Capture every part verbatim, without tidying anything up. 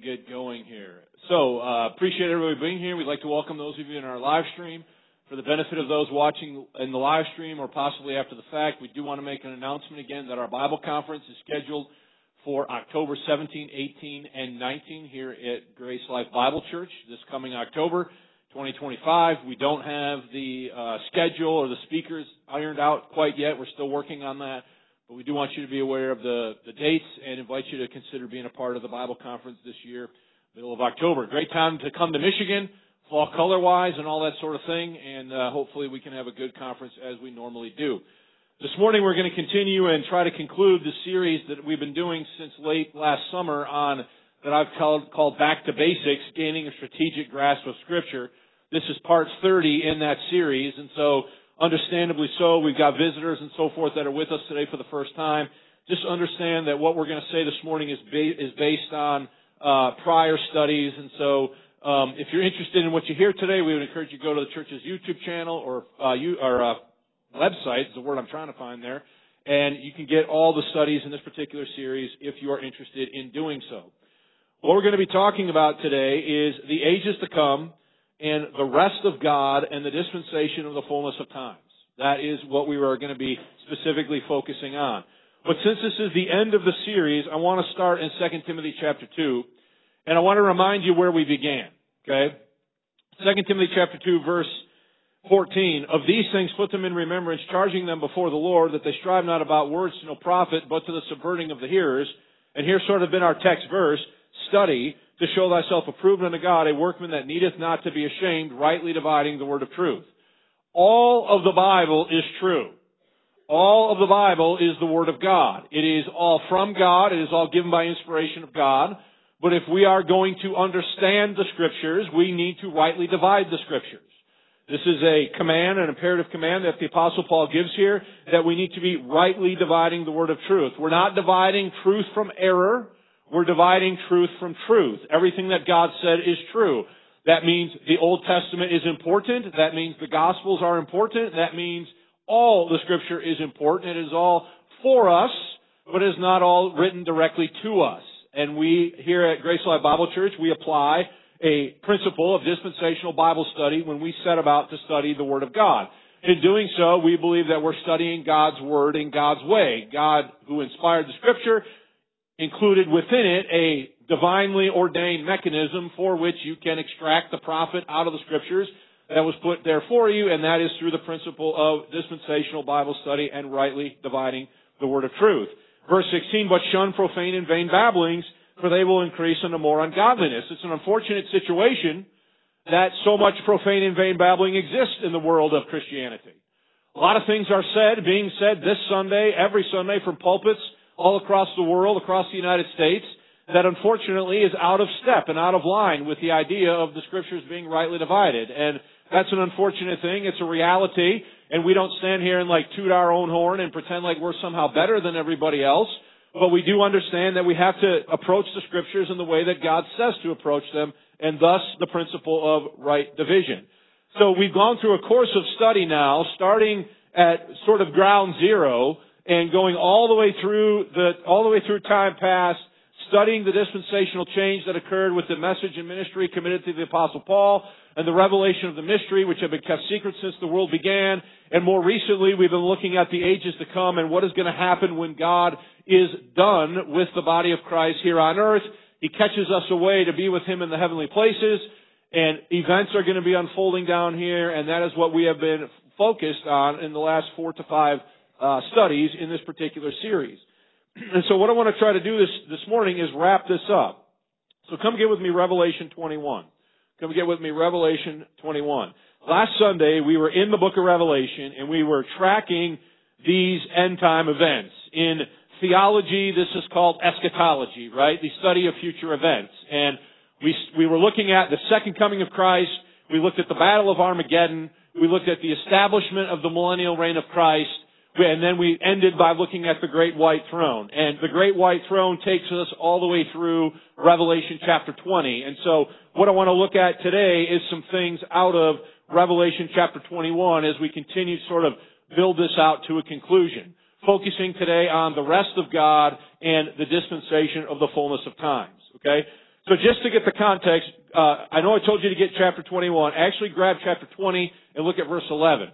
get going here. So, uh, appreciate everybody being here. We'd like to welcome those of you in our live stream. For the benefit of those watching in the live stream or possibly after the fact, we do want to make an announcement again that our Bible conference is scheduled for October seventeenth, eighteenth, and nineteenth here at Grace Life Bible Church this coming October twenty twenty-five. We don't have the uh, schedule or the speakers ironed out quite yet. We're still working on that. But we do want you to be aware of the, the dates and invite you to consider being a part of the Bible conference this year, middle of October. Great time to come to Michigan, fall color-wise and all that sort of thing, and uh, hopefully we can have a good conference as we normally do. This morning we're going to continue and try to conclude the series that we've been doing since late last summer on that I've called, called Back to Basics, Gaining a Strategic Grasp of Scripture. This is part thirty in that series, and so understandably so, we've got visitors and so forth that are with us today for the first time. Just understand that what we're going to say this morning is, ba- is based on uh, prior studies, and so um, if you're interested in what you hear today, we would encourage you to go to the church's YouTube channel or uh, you, or uh, website, is the word I'm trying to find there, and you can get all the studies in this particular series if you are interested in doing so. What we're going to be talking about today is the ages to come, and the rest of God and the dispensation of the fullness of times. That is what we are going to be specifically focusing on. But since this is the end of the series, I want to start in Second Timothy chapter two, and I want to remind you where we began. Okay? Second Timothy chapter two, verse fourteen. Of these things put them in remembrance, charging them before the Lord, that they strive not about words to no profit, but to the subverting of the hearers. And here's sort of been our text verse, study to show thyself approved unto God, a workman that needeth not to be ashamed, rightly dividing the word of truth. All of the Bible is true. All of the Bible is the Word of God. It is all from God. It is all given by inspiration of God. But if we are going to understand the Scriptures, we need to rightly divide the Scriptures. This is a command, an imperative command that the Apostle Paul gives here, that we need to be rightly dividing the Word of truth. We're not dividing truth from error. We're dividing truth from truth. Everything that God said is true. That means the Old Testament is important. That means the Gospels are important. That means all the Scripture is important. It is all for us, but it is not all written directly to us. And we, here at Grace Life Bible Church, we apply a principle of dispensational Bible study when we set about to study the Word of God. In doing so, we believe that we're studying God's Word in God's way. God, who inspired the Scripture, included within it a divinely ordained mechanism for which you can extract the profit out of the Scriptures that was put there for you, and that is through the principle of dispensational Bible study and rightly dividing the word of truth. Verse sixteen, but shun profane and vain babblings, for they will increase unto more ungodliness. It's an unfortunate situation that so much profane and vain babbling exists in the world of Christianity. A lot of things are said, being said this Sunday, every Sunday from pulpits all across the world, across the United States, that unfortunately is out of step and out of line with the idea of the Scriptures being rightly divided. And that's an unfortunate thing. It's a reality. And we don't stand here and like toot our own horn and pretend like we're somehow better than everybody else. But we do understand that we have to approach the Scriptures in the way that God says to approach them, and thus the principle of right division. So we've gone through a course of study now, starting at sort of ground zero, and going all the way through the all the way through time past, studying the dispensational change that occurred with the message and ministry committed to the Apostle Paul, and the revelation of the mystery, which have been kept secret since the world began. And more recently, we've been looking at the ages to come and what is going to happen when God is done with the body of Christ here on earth. He catches us away to be with Him in the heavenly places, and events are going to be unfolding down here, and that is what we have been focused on in the last four to five Uh, studies in this particular series. And so what I want to try to do this, this morning is wrap this up. So come get with me Revelation twenty-one. Come get with me Revelation twenty-one. Last Sunday we were in the book of Revelation and we were tracking these end time events. In theology, this is called eschatology, right? The study of future events. And we, we were looking at the second coming of Christ. We looked at the Battle of Armageddon. We looked at the establishment of the millennial reign of Christ. And then we ended by looking at the Great White Throne. And the Great White Throne takes us all the way through Revelation chapter twenty. And so what I want to look at today is some things out of Revelation chapter twenty-one as we continue to sort of build this out to a conclusion. Focusing today on the rest of God and the dispensation of the fullness of times. Okay? So just to get the context, uh, I know I told you to get chapter twenty-one. Actually grab chapter twenty and look at verse eleven.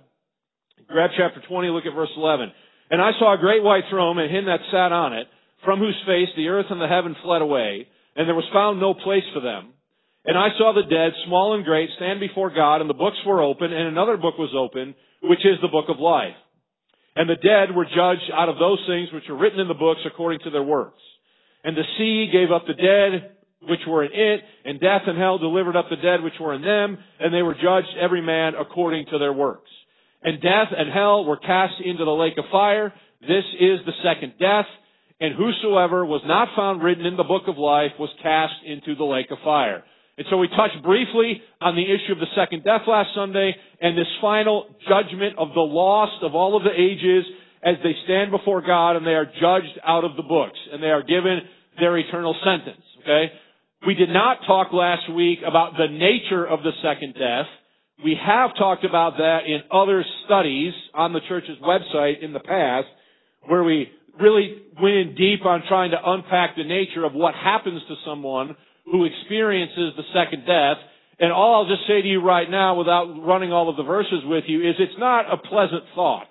Grab chapter twenty, look at verse eleven. And I saw a great white throne and him that sat on it, from whose face the earth and the heaven fled away, and there was found no place for them. And I saw the dead, small and great, stand before God, and the books were open, and another book was open, which is the book of life. And the dead were judged out of those things which were written in the books according to their works. And the sea gave up the dead which were in it, and death and hell delivered up the dead which were in them, and they were judged every man according to their works. And death and hell were cast into the lake of fire. This is the second death. And whosoever was not found written in the book of life was cast into the lake of fire. And so we touched briefly on the issue of the second death last Sunday and this final judgment of the lost of all of the ages as they stand before God and they are judged out of the books and they are given their eternal sentence. Okay? We did not talk last week about the nature of the second death. We have talked about that in other studies on the church's website in the past where we really went in deep on trying to unpack the nature of what happens to someone who experiences the second death. And all I'll just say to you right now without running all of the verses with you is it's not a pleasant thought.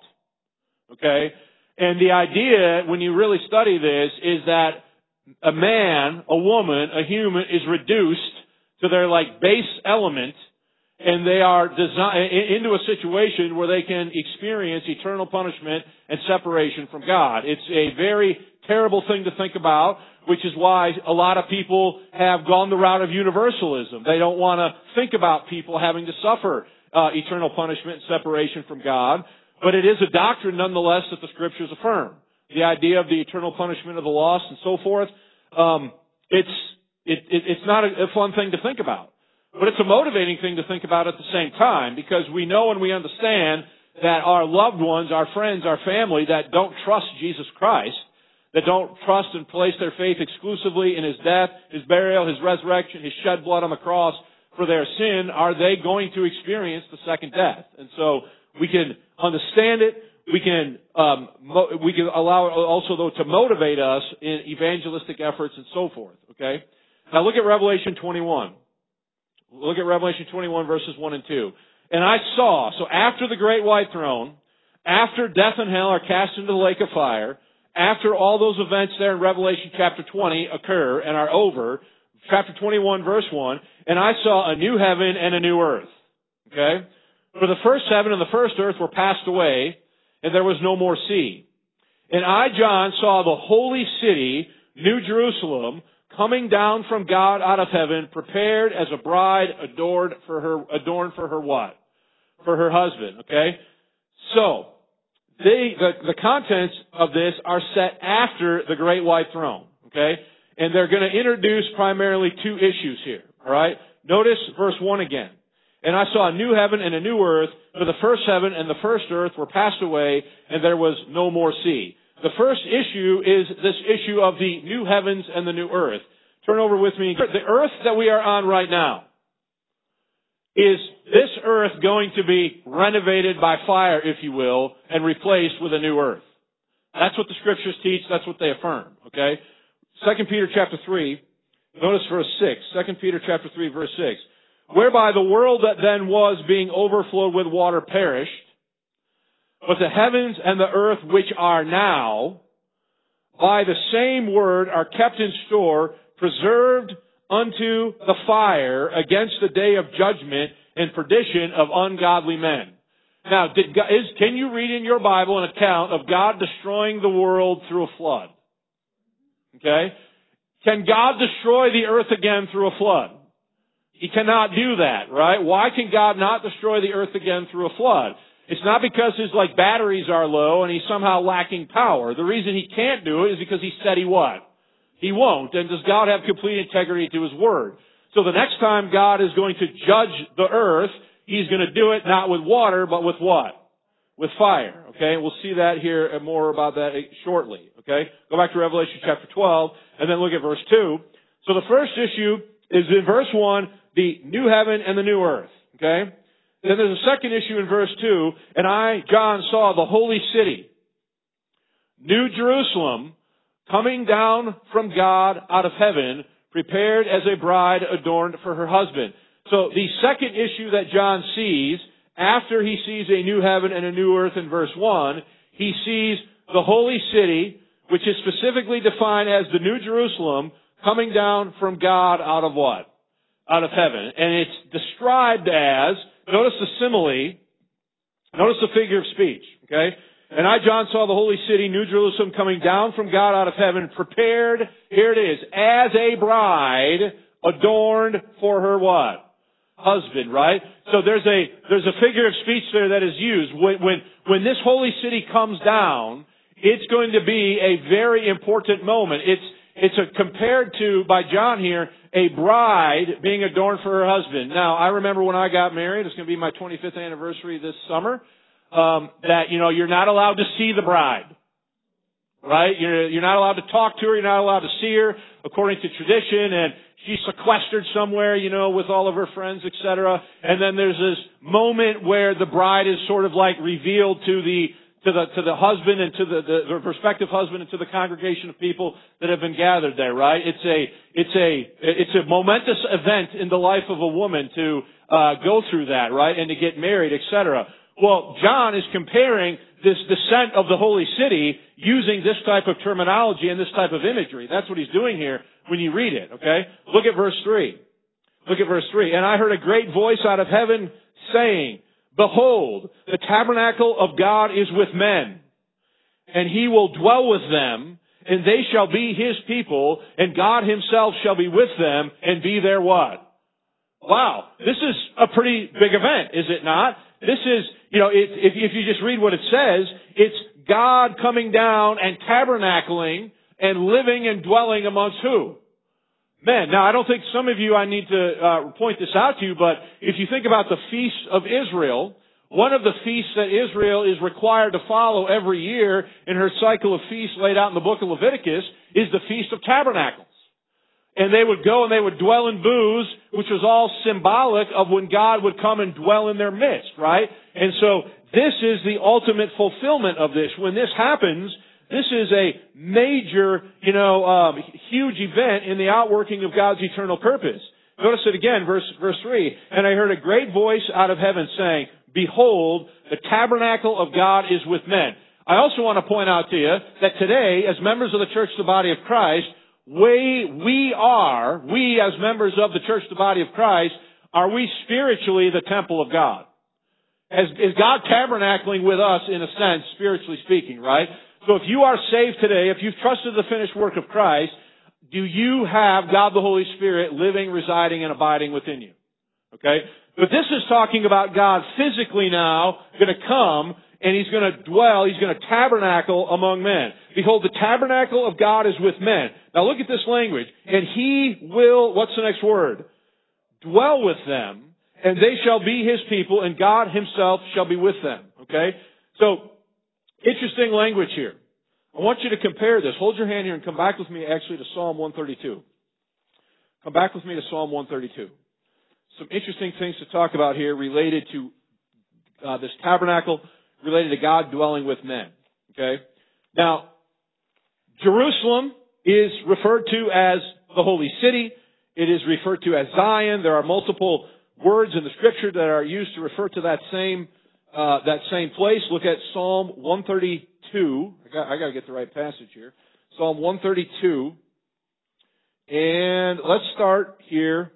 Okay? And the idea, when you really study this, is that a man, a woman, a human is reduced to their like base element and they are designed into a situation where they can experience eternal punishment and separation from God. It's a very terrible thing to think about, which is why a lot of people have gone the route of universalism. They don't want to think about people having to suffer uh, eternal punishment and separation from God, but it is a doctrine nonetheless that the Scriptures affirm. The idea of the eternal punishment of the lost and so forth, um, it's it, it, it's not a, a fun thing to think about. But it's a motivating thing to think about at the same time because we know and we understand that our loved ones, our friends, our family that don't trust Jesus Christ, that don't trust and place their faith exclusively in His death, His burial, His resurrection, His shed blood on the cross for their sin, are they going to experience the second death? And so we can understand it. We can um, mo- we can allow it also, though, to motivate us in evangelistic efforts and so forth. Okay? Now look at Revelation twenty-one. Look at Revelation twenty-one, verses one and two. And I saw, so after the great white throne, after death and hell are cast into the lake of fire, after all those events there in Revelation chapter twenty occur and are over, chapter twenty-one, verse one, and I saw a new heaven and a new earth. Okay? For the first heaven and the first earth were passed away, and there was no more sea. And I, John, saw the holy city, New Jerusalem, coming down from God out of heaven, prepared as a bride adored for her, adorned for her what? For her husband, okay? So, they, the, the contents of this are set after the great white throne, okay? And they're going to introduce primarily two issues here, alright? Notice verse one again. And I saw a new heaven and a new earth, for the first heaven and the first earth were passed away, and there was no more sea. The first issue is this issue of the new heavens and the new earth. Turn over with me. The earth that we are on right now, is this earth going to be renovated by fire, if you will, and replaced with a new earth? That's what the Scriptures teach. That's what they affirm. Okay? Second Peter chapter three, notice verse six. Second Peter chapter three, verse six. Whereby the world that then was being overflowed with water perished, but the heavens and the earth which are now, by the same word are kept in store, preserved unto the fire against the day of judgment and perdition of ungodly men. Now, did God, is, can you read in your Bible an account of God destroying the world through a flood? Okay? Can God destroy the earth again through a flood? He cannot do that, right? Why can God not destroy the earth again through a flood? It's not because his like batteries are low and he's somehow lacking power. The reason he can't do it is because he said he what? He won't. And does God have complete integrity to His Word? So the next time God is going to judge the earth, He's going to do it not with water, but with what? With fire. Okay? We'll see that here and more about that shortly. Okay? Go back to Revelation chapter twelve and then look at verse two. So the first issue is in verse one, the new heaven and the new earth. Okay? Then there's a second issue in verse two, and I, John, saw the holy city, New Jerusalem, coming down from God out of heaven, prepared as a bride adorned for her husband. So the second issue that John sees, after he sees a new heaven and a new earth in verse one, he sees the holy city, which is specifically defined as the New Jerusalem, coming down from God out of what? Out of heaven. And it's described as, notice the simile, notice the figure of speech, okay? And I, John, saw the holy city, New Jerusalem, coming down from God out of heaven, prepared, here it is, as a bride adorned for her what? Husband, right? So there's a, there's a figure of speech there that is used. When, when, when this holy city comes down, it's going to be a very important moment. It's, it's a, compared to, by John here, a bride being adorned for her husband. Now, I remember when I got married, it's going to be my twenty-fifth anniversary this summer, um, that, you know, you're not allowed to see the bride. Right? You're, you're not allowed to talk to her, you're not allowed to see her, according to tradition, and she's sequestered somewhere, you know, with all of her friends, et cetera. And then there's this moment where the bride is sort of like revealed to the to the to the husband and to the, the, the prospective husband and to the congregation of people that have been gathered there, right? It's a it's a it's a momentous event in the life of a woman to uh, go through that, right, and to get married, et cetera. Well, John is comparing this descent of the holy city using this type of terminology and this type of imagery. That's what he's doing here when you read it, okay? Look at verse three. Look at verse three. And I heard a great voice out of heaven saying, Behold, the tabernacle of God is with men, and he will dwell with them, and they shall be his people, and God himself shall be with them, and be their what? Wow, this is a pretty big event, is it not? This is, you know, it, if, if you just read what it says, it's God coming down and tabernacling and living and dwelling amongst who? Men. Now, I don't think some of you, I need to uh, point this out to you, but if you think about the feasts of Israel, one of the feasts that Israel is required to follow every year in her cycle of feasts laid out in the book of Leviticus is the Feast of Tabernacles. And they would go and they would dwell in booths, which was all symbolic of when God would come and dwell in their midst, right? And so this is the ultimate fulfillment of this. When this happens, this is a major, you know, um, huge event in the outworking of God's eternal purpose. Notice it again, verse, verse three. And I heard a great voice out of heaven saying, Behold, the tabernacle of God is with men. I also want to point out to you that today, as members of the church, the body of Christ, we, we are, we as members of the church, the body of Christ, are we spiritually the temple of God? As, is God tabernacling with us in a sense, spiritually speaking, right? So if you are saved today, if you've trusted the finished work of Christ, do you have God the Holy Spirit living, residing, and abiding within you? Okay? But this is talking about God physically now going to come and He's going to dwell, He's going to tabernacle among men. Behold, the tabernacle of God is with men. Now look at this language. And He will, what's the next word? Dwell with them, and they shall be His people, and God Himself shall be with them. Okay? So, interesting language here. I want you to compare this. Hold your hand here and come back with me actually to Psalm one thirty-two. Come back with me to Psalm one thirty-two. Some interesting things to talk about here related to uh, this tabernacle, related to God dwelling with men. Okay? Now, Jerusalem is referred to as the holy city. It is referred to as Zion. There are multiple words in the Scripture that are used to refer to that same uh, that same place. Look at Psalm one thirty-two. I got, I got to get the right passage here. Psalm one thirty-two, and let's start here.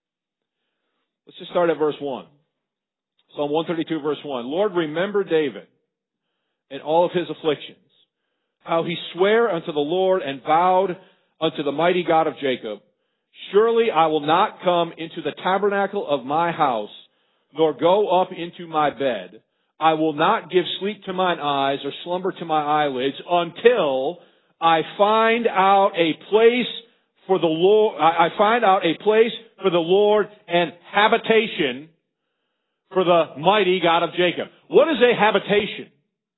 Let's just start at verse one. Psalm one thirty-two, verse one. Lord, remember David and all of his afflictions, how he sware unto the Lord and vowed unto the mighty God of Jacob, surely I will not come into the tabernacle of my house, nor go up into my bed. I will not give sleep to mine eyes or slumber to my eyelids until I find out a place for the Lord. I find out a place for the Lord and habitation for the mighty God of Jacob. What is a habitation?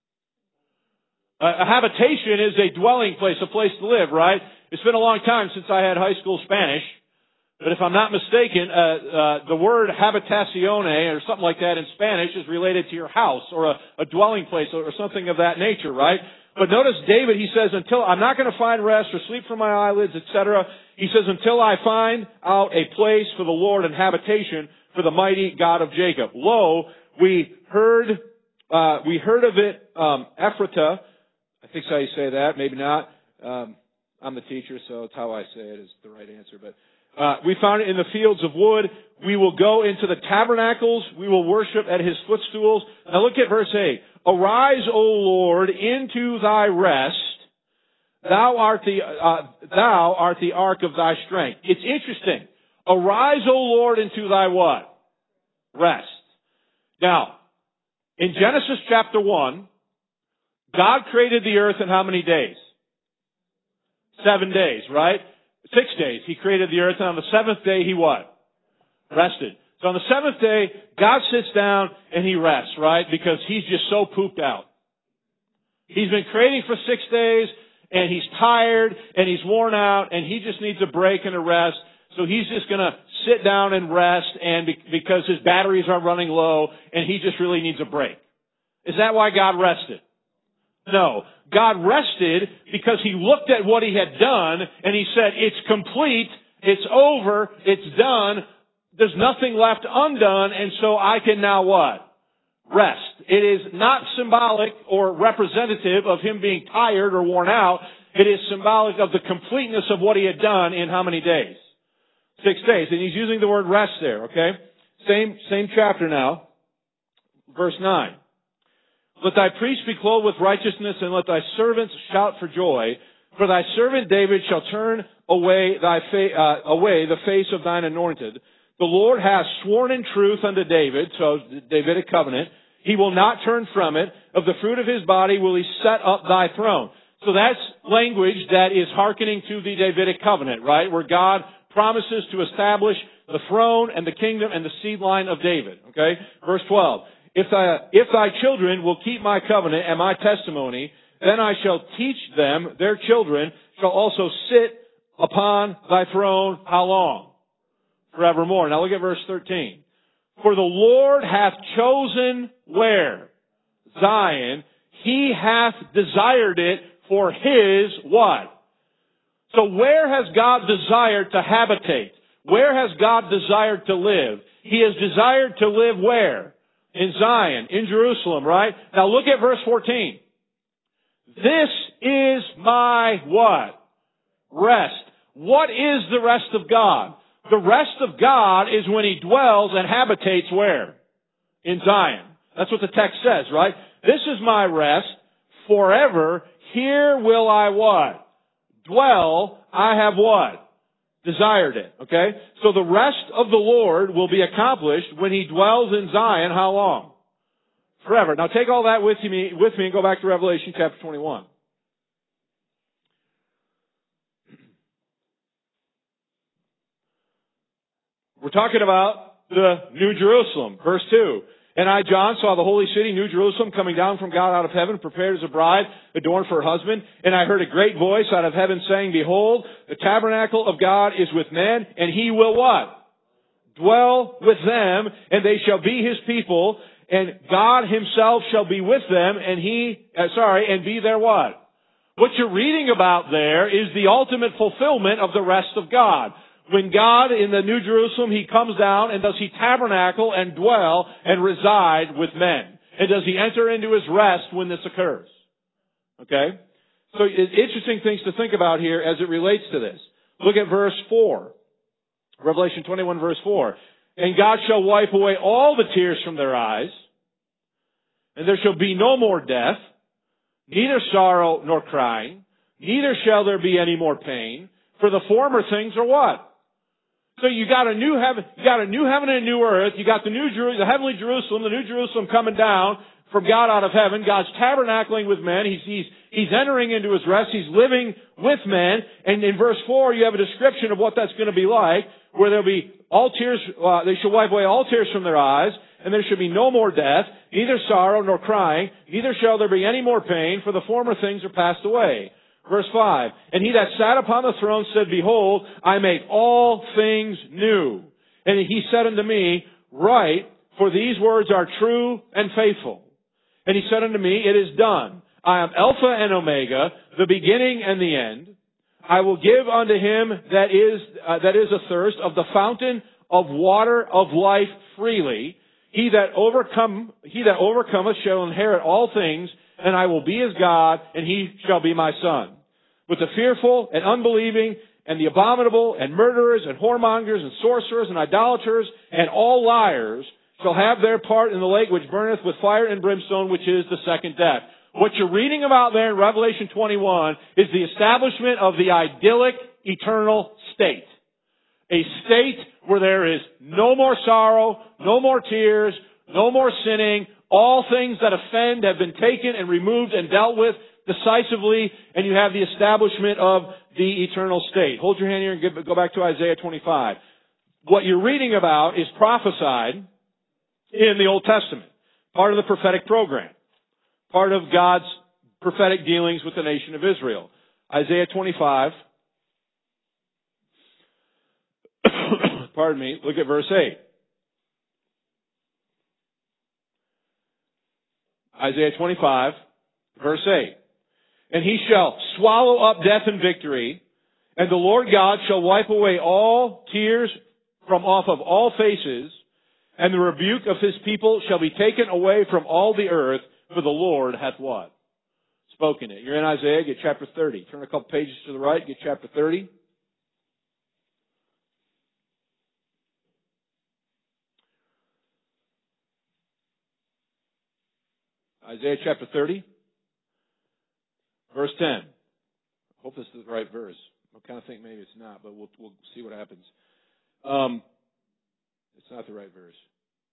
A habitation is a dwelling place, a place to live, right? It's been a long time since I had high school Spanish. But if I'm not mistaken, uh, uh, the word habitazione or something like that in Spanish is related to your house or a, a dwelling place or, or something of that nature, right? But notice David, he says, until I'm not going to find rest or sleep from my eyelids, et cetera. He says, until I find out a place for the Lord and habitation for the mighty God of Jacob. Lo, we heard, uh, we heard of it, um, Ephratah. I think that's how you say that. Maybe not. Um, I'm the teacher, so it's how I say it is the right answer. But uh, we found it in the fields of wood. We will go into the tabernacles. We will worship at his footstools. Now look at verse eight. Arise, O Lord, into thy rest. Thou art the uh, thou art the ark of thy strength. It's interesting. Arise, O Lord, into thy what? Rest. Now, in Genesis chapter one, God created the earth in how many days? Seven days, right? Six days. He created the earth, and on the seventh day, he what? Rested. So on the seventh day, God sits down and he rests, right? Because he's just so pooped out. He's been creating for six days, and he's tired, and he's worn out, and he just needs a break and a rest. So he's just going to sit down and rest, and be- because his batteries are running low, and he just really needs a break. Is that why God rested? No. God rested because he looked at what he had done, and he said, it's complete, it's over, it's done, there's nothing left undone, and so I can now what? Rest. It is not symbolic or representative of him being tired or worn out. It is symbolic of the completeness of what he had done in how many days? Six days. And he's using the word rest there, okay? Same, same chapter now. Verse nine. Let thy priests be clothed with righteousness, and let thy servants shout for joy. For thy servant David shall turn away thy fa- uh, away the face of thine anointed. The Lord hath sworn in truth unto David, so the Davidic covenant. He will not turn from it. Of the fruit of his body will he set up thy throne. So that's language that is hearkening to the Davidic covenant, right? Where God promises to establish the throne and the kingdom and the seed line of David. Okay? Verse twelve. If thy, if thy children will keep my covenant and my testimony, then I shall teach them, their children shall also sit upon thy throne. How long? Forevermore. Now look at verse thirteen. For the Lord hath chosen where? Zion. He hath desired it for his what? So where has God desired to habitate? Where has God desired to live? He has desired to live where? In Zion, in Jerusalem, right? Now look at verse fourteen. This is my what? Rest. What is the rest of God? The rest of God is when he dwells and habitates where? In Zion. That's what the text says, right? This is my rest forever. Here will I what? Dwell. I have what? Desired it. Okay? So the rest of the Lord will be accomplished when he dwells in Zion. How long? Forever. Now take all that with me, with me and go back to Revelation chapter twenty-one. We're talking about the New Jerusalem. Verse two. And I, John, saw the holy city, New Jerusalem, coming down from God out of heaven, prepared as a bride, adorned for her husband. And I heard a great voice out of heaven saying, Behold, the tabernacle of God is with men, and he will what? Dwell with them, and they shall be his people, and God himself shall be with them, and he, uh, sorry, and be their what? What you're reading about there is the ultimate fulfillment of the rest of God. When God, in the New Jerusalem, he comes down and does he tabernacle and dwell and reside with men? And does he enter into his rest when this occurs? Okay? So it's interesting things to think about here as it relates to this. Look at verse four. Revelation twenty-one verse four. And God shall wipe away all the tears from their eyes, and there shall be no more death, neither sorrow nor crying, neither shall there be any more pain, for the former things are what? So you got a new heaven, you got a new heaven and a new earth. You got the new Jeru- the heavenly Jerusalem, the new Jerusalem coming down from God out of heaven. God's tabernacling with men. He's, he's, he's entering into his rest. He's living with men. And in verse four, you have a description of what that's going to be like, where there'll be all tears, uh, they shall wipe away all tears from their eyes, and there shall be no more death, neither sorrow nor crying, neither shall there be any more pain, for the former things are passed away. Verse five, and he that sat upon the throne said, Behold, I make all things new. And he said unto me, Write, for these words are true and faithful. And he said unto me, It is done. I am Alpha and Omega, the beginning and the end. I will give unto him that is uh, that is athirst of the fountain of water of life freely. He that overcome he that overcometh shall inherit all things, and I will be his God, and he shall be my son. But the fearful and unbelieving and the abominable and murderers and whoremongers and sorcerers and idolaters and all liars shall have their part in the lake which burneth with fire and brimstone, which is the second death. What you're reading about there in Revelation twenty-one is the establishment of the idyllic eternal state. A state where there is no more sorrow, no more tears, no more sinning. All things that offend have been taken and removed and dealt with decisively, and you have the establishment of the eternal state. Hold your hand here and go back to Isaiah twenty-five. What you're reading about is prophesied in the Old Testament. Part of the prophetic program. Part of God's prophetic dealings with the nation of Israel. Isaiah twenty-five. Pardon me. Look at verse eight. Isaiah twenty-five, verse eight. And he shall swallow up death and victory, and the Lord God shall wipe away all tears from off of all faces, and the rebuke of his people shall be taken away from all the earth, for the Lord hath what? Spoken it. You're in Isaiah, get chapter thirty. Turn a couple pages to the right, get chapter thirty. Isaiah chapter thirty, verse ten. I hope this is the right verse. I kind of think maybe it's not, but we'll we'll see what happens. Um, it's not the right verse.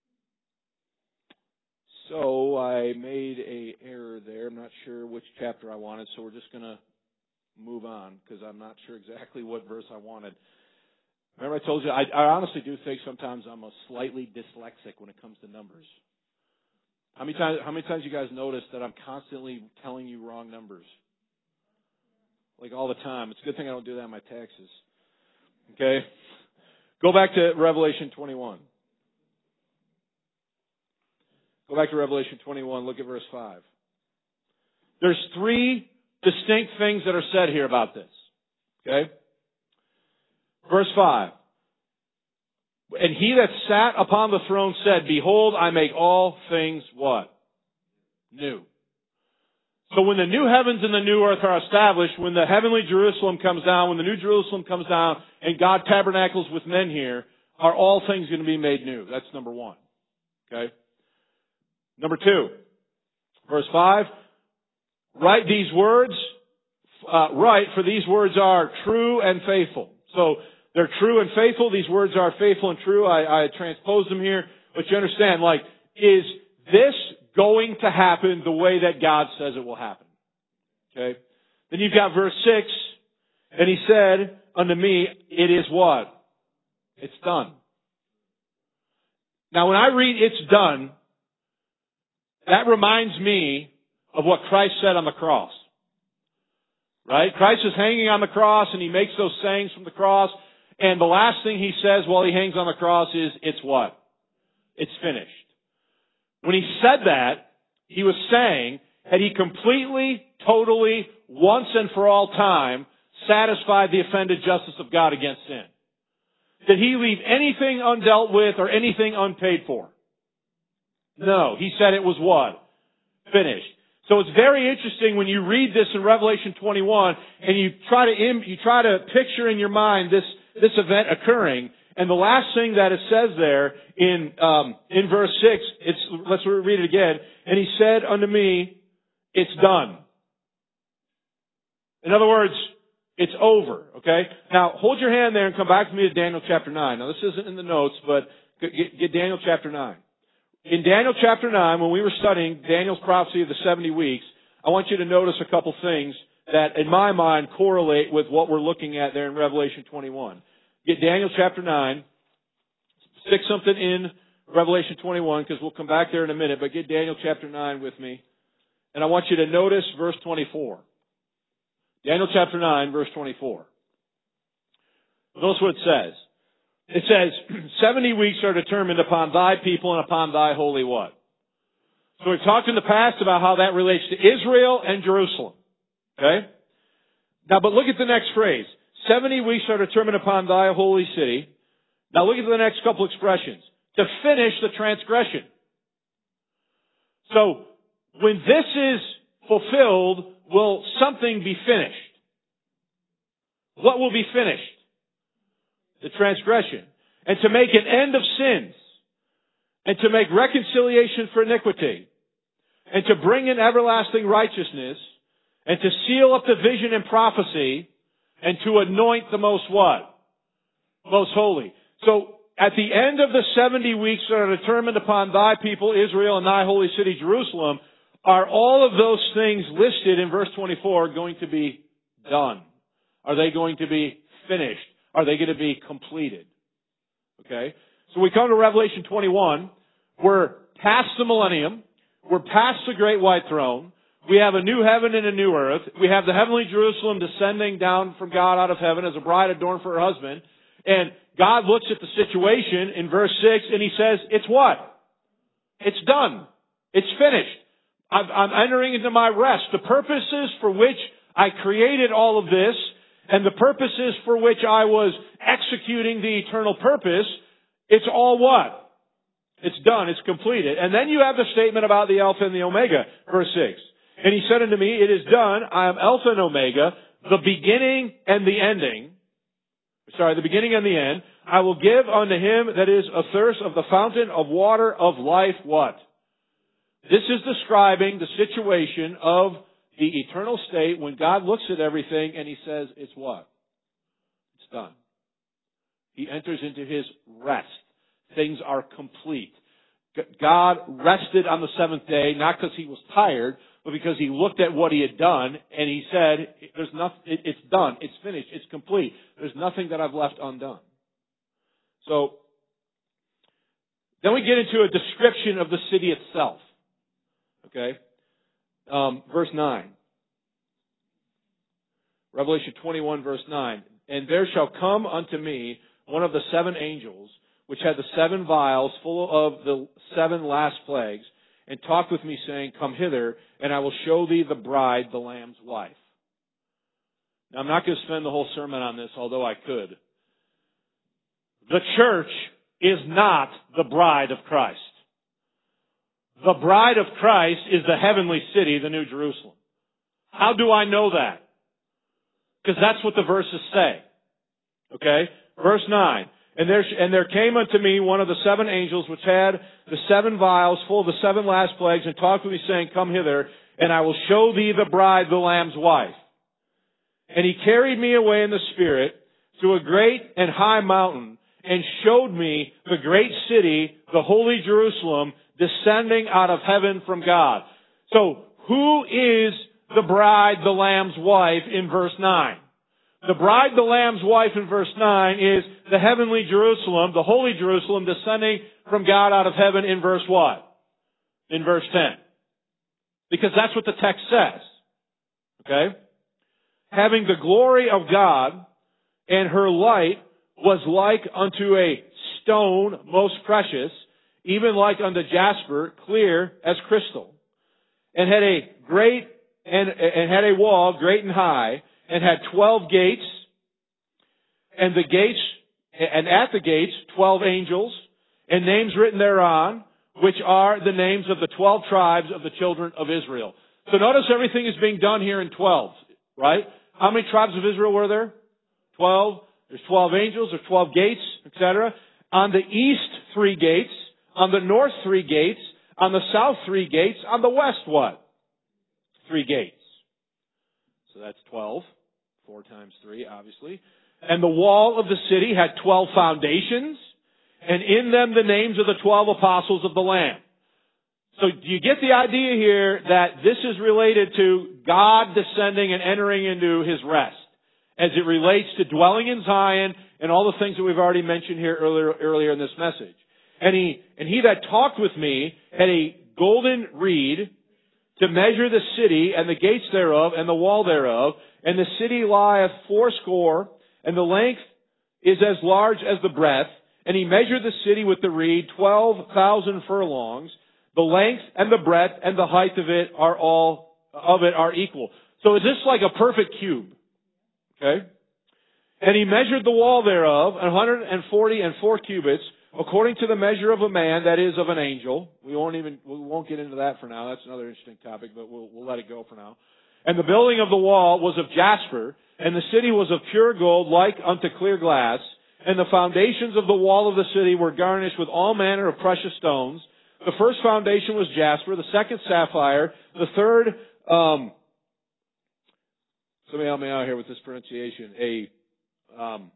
So I made a error there. I'm not sure which chapter I wanted, so we're just going to move on because I'm not sure exactly what verse I wanted. Remember I told you, I, I honestly do think sometimes I'm a slightly dyslexic when it comes to numbers. How many times, how many times you guys notice that I'm constantly telling you wrong numbers? Like all the time. It's a good thing I don't do that on my taxes. Okay? Go back to Revelation twenty-one. Go back to Revelation twenty-one, look at verse five. There's three distinct things that are said here about this. Okay? Verse five. And he that sat upon the throne said, Behold, I make all things what? New. So when the new heavens and the new earth are established, when the heavenly Jerusalem comes down, when the new Jerusalem comes down, and God tabernacles with men here, are all things going to be made new? That's number one. Okay? Number two, verse five, write these words, uh, write, for these words are true and faithful. So, they're true and faithful. These words are faithful and true. I, I transposed them here. But you understand, like, is this going to happen the way that God says it will happen? Okay? Then you've got verse six, and he said unto me, It is what? It's done. Now, when I read it's done, that reminds me of what Christ said on the cross. Right? Christ is hanging on the cross, and he makes those sayings from the cross. And the last thing he says while he hangs on the cross is, it's what? It's finished. When he said that, he was saying, had he completely, totally, once and for all time, satisfied the offended justice of God against sin? Did he leave anything undealt with or anything unpaid for? No. He said it was what? Finished. So it's very interesting when you read this in Revelation twenty-one and you try to im- you try to picture in your mind this this event occurring, and the last thing that it says there in um, in verse six, it's let's read it again. And he said unto me, It's done. In other words, it's over. Okay. Now hold your hand there and come back to me to Daniel chapter nine. Now this isn't in the notes, but get, get Daniel chapter nine. In Daniel chapter nine, when we were studying Daniel's prophecy of the seventy weeks, I want you to notice a couple things that, in my mind, correlate with what we're looking at there in Revelation twenty-one. Get Daniel chapter nine. Stick something in Revelation twenty-one, because we'll come back there in a minute, but get Daniel chapter nine with me. And I want you to notice verse twenty-four. Daniel chapter nine, verse twenty-four. Notice what it says. It says, seventy weeks are determined upon thy people and upon thy holy what? So we've talked in the past about how that relates to Israel and Jerusalem. Okay? Now, but look at the next phrase. seventy weeks are determined upon thy holy city. Now look at the next couple expressions. To finish the transgression. So, when this is fulfilled, will something be finished? What will be finished? The transgression. And to make an end of sins. And to make reconciliation for iniquity. And to bring in everlasting righteousness. And to seal up the vision and prophecy. And to anoint the most what? Most holy. So, at the end of the seventy weeks that are determined upon thy people Israel and thy holy city Jerusalem, are all of those things listed in verse twenty-four going to be done? Are they going to be finished? Are they going to be completed? Okay? So we come to Revelation twenty-one. We're past the millennium. We're past the great white throne. We have a new heaven and a new earth. We have the heavenly Jerusalem descending down from God out of heaven as a bride adorned for her husband. And God looks at the situation in verse six and He says, it's what? It's done. It's finished. I'm entering into my rest. The purposes for which I created all of this and the purposes for which I was executing the eternal purpose, it's all what? It's done. It's completed. And then you have the statement about the Alpha and the Omega, verse six. And He said unto me, it is done. I am Alpha and Omega, the beginning and the ending. Sorry, the beginning and the end. I will give unto him that is athirst of the fountain of water of life, what? This is describing the situation of the eternal state when God looks at everything and He says, it's what? It's done. He enters into His rest. Things are complete. God rested on the seventh day, not because He was tired, but because He looked at what He had done and He said, "There's nothing. It's done. It's finished. It's complete. There's nothing that I've left undone." So, then we get into a description of the city itself. Okay? Um, verse nine. Revelation twenty-one, verse nine. And there shall come unto me one of the seven angels, which had the seven vials full of the seven last plagues, and talked with me, saying, Come hither, and I will show thee the bride, the Lamb's wife. Now, I'm not going to spend the whole sermon on this, although I could. The church is not the bride of Christ. The bride of Christ is the heavenly city, the New Jerusalem. How do I know that? Because that's what the verses say. Okay? Verse nine. And there, and there came unto me one of the seven angels which had the seven vials full of the seven last plagues, and talked with me, saying, Come hither, and I will show thee the bride, the Lamb's wife. And he carried me away in the Spirit to a great and high mountain, and showed me the great city, the holy Jerusalem, descending out of heaven from God. So, who is the bride, the Lamb's wife, in verse nine? The bride, the Lamb's wife, in verse nine is the heavenly Jerusalem, the holy Jerusalem, descending from God out of heaven in verse what? In verse ten. Because that's what the text says. Okay? Having the glory of God, and her light was like unto a stone most precious, even like unto jasper, clear as crystal, and had a great and, and had a wall great and high, and had twelve gates, and the gates, and at the gates twelve angels, and names written thereon, which are the names of the twelve tribes of the children of Israel. So notice everything is being done here in twelve, right? How many tribes of Israel were there? Twelve. There's twelve angels, there's twelve gates, et cetera. On the east, three gates. On the north, three gates. On the south, three gates. On the west, what? Three gates. So that's twelve. Four times three, obviously. And the wall of the city had twelve foundations, and in them the names of the twelve apostles of the Lamb. So do you get the idea here that this is related to God descending and entering into His rest, as it relates to dwelling in Zion and all the things that we've already mentioned here earlier, earlier in this message. And he, and he that talked with me had a golden reed to measure the city and the gates thereof and the wall thereof, And the city lieth fourscore, and the length is as large as the breadth. And he measured the city with the reed, twelve thousand furlongs. The length and the breadth and the height of it are all, of it are equal. So is this like a perfect cube? Okay? And he measured the wall thereof, one hundred forty and four cubits, according to the measure of a man, that is of an angel. We won't even, we won't get into that for now. That's another interesting topic, but we'll, we'll let it go for now. And the building of the wall was of jasper, and the city was of pure gold, like unto clear glass. And the foundations of the wall of the city were garnished with all manner of precious stones. The first foundation was jasper, the second sapphire, the third, um, somebody help me out here with this pronunciation, a, um,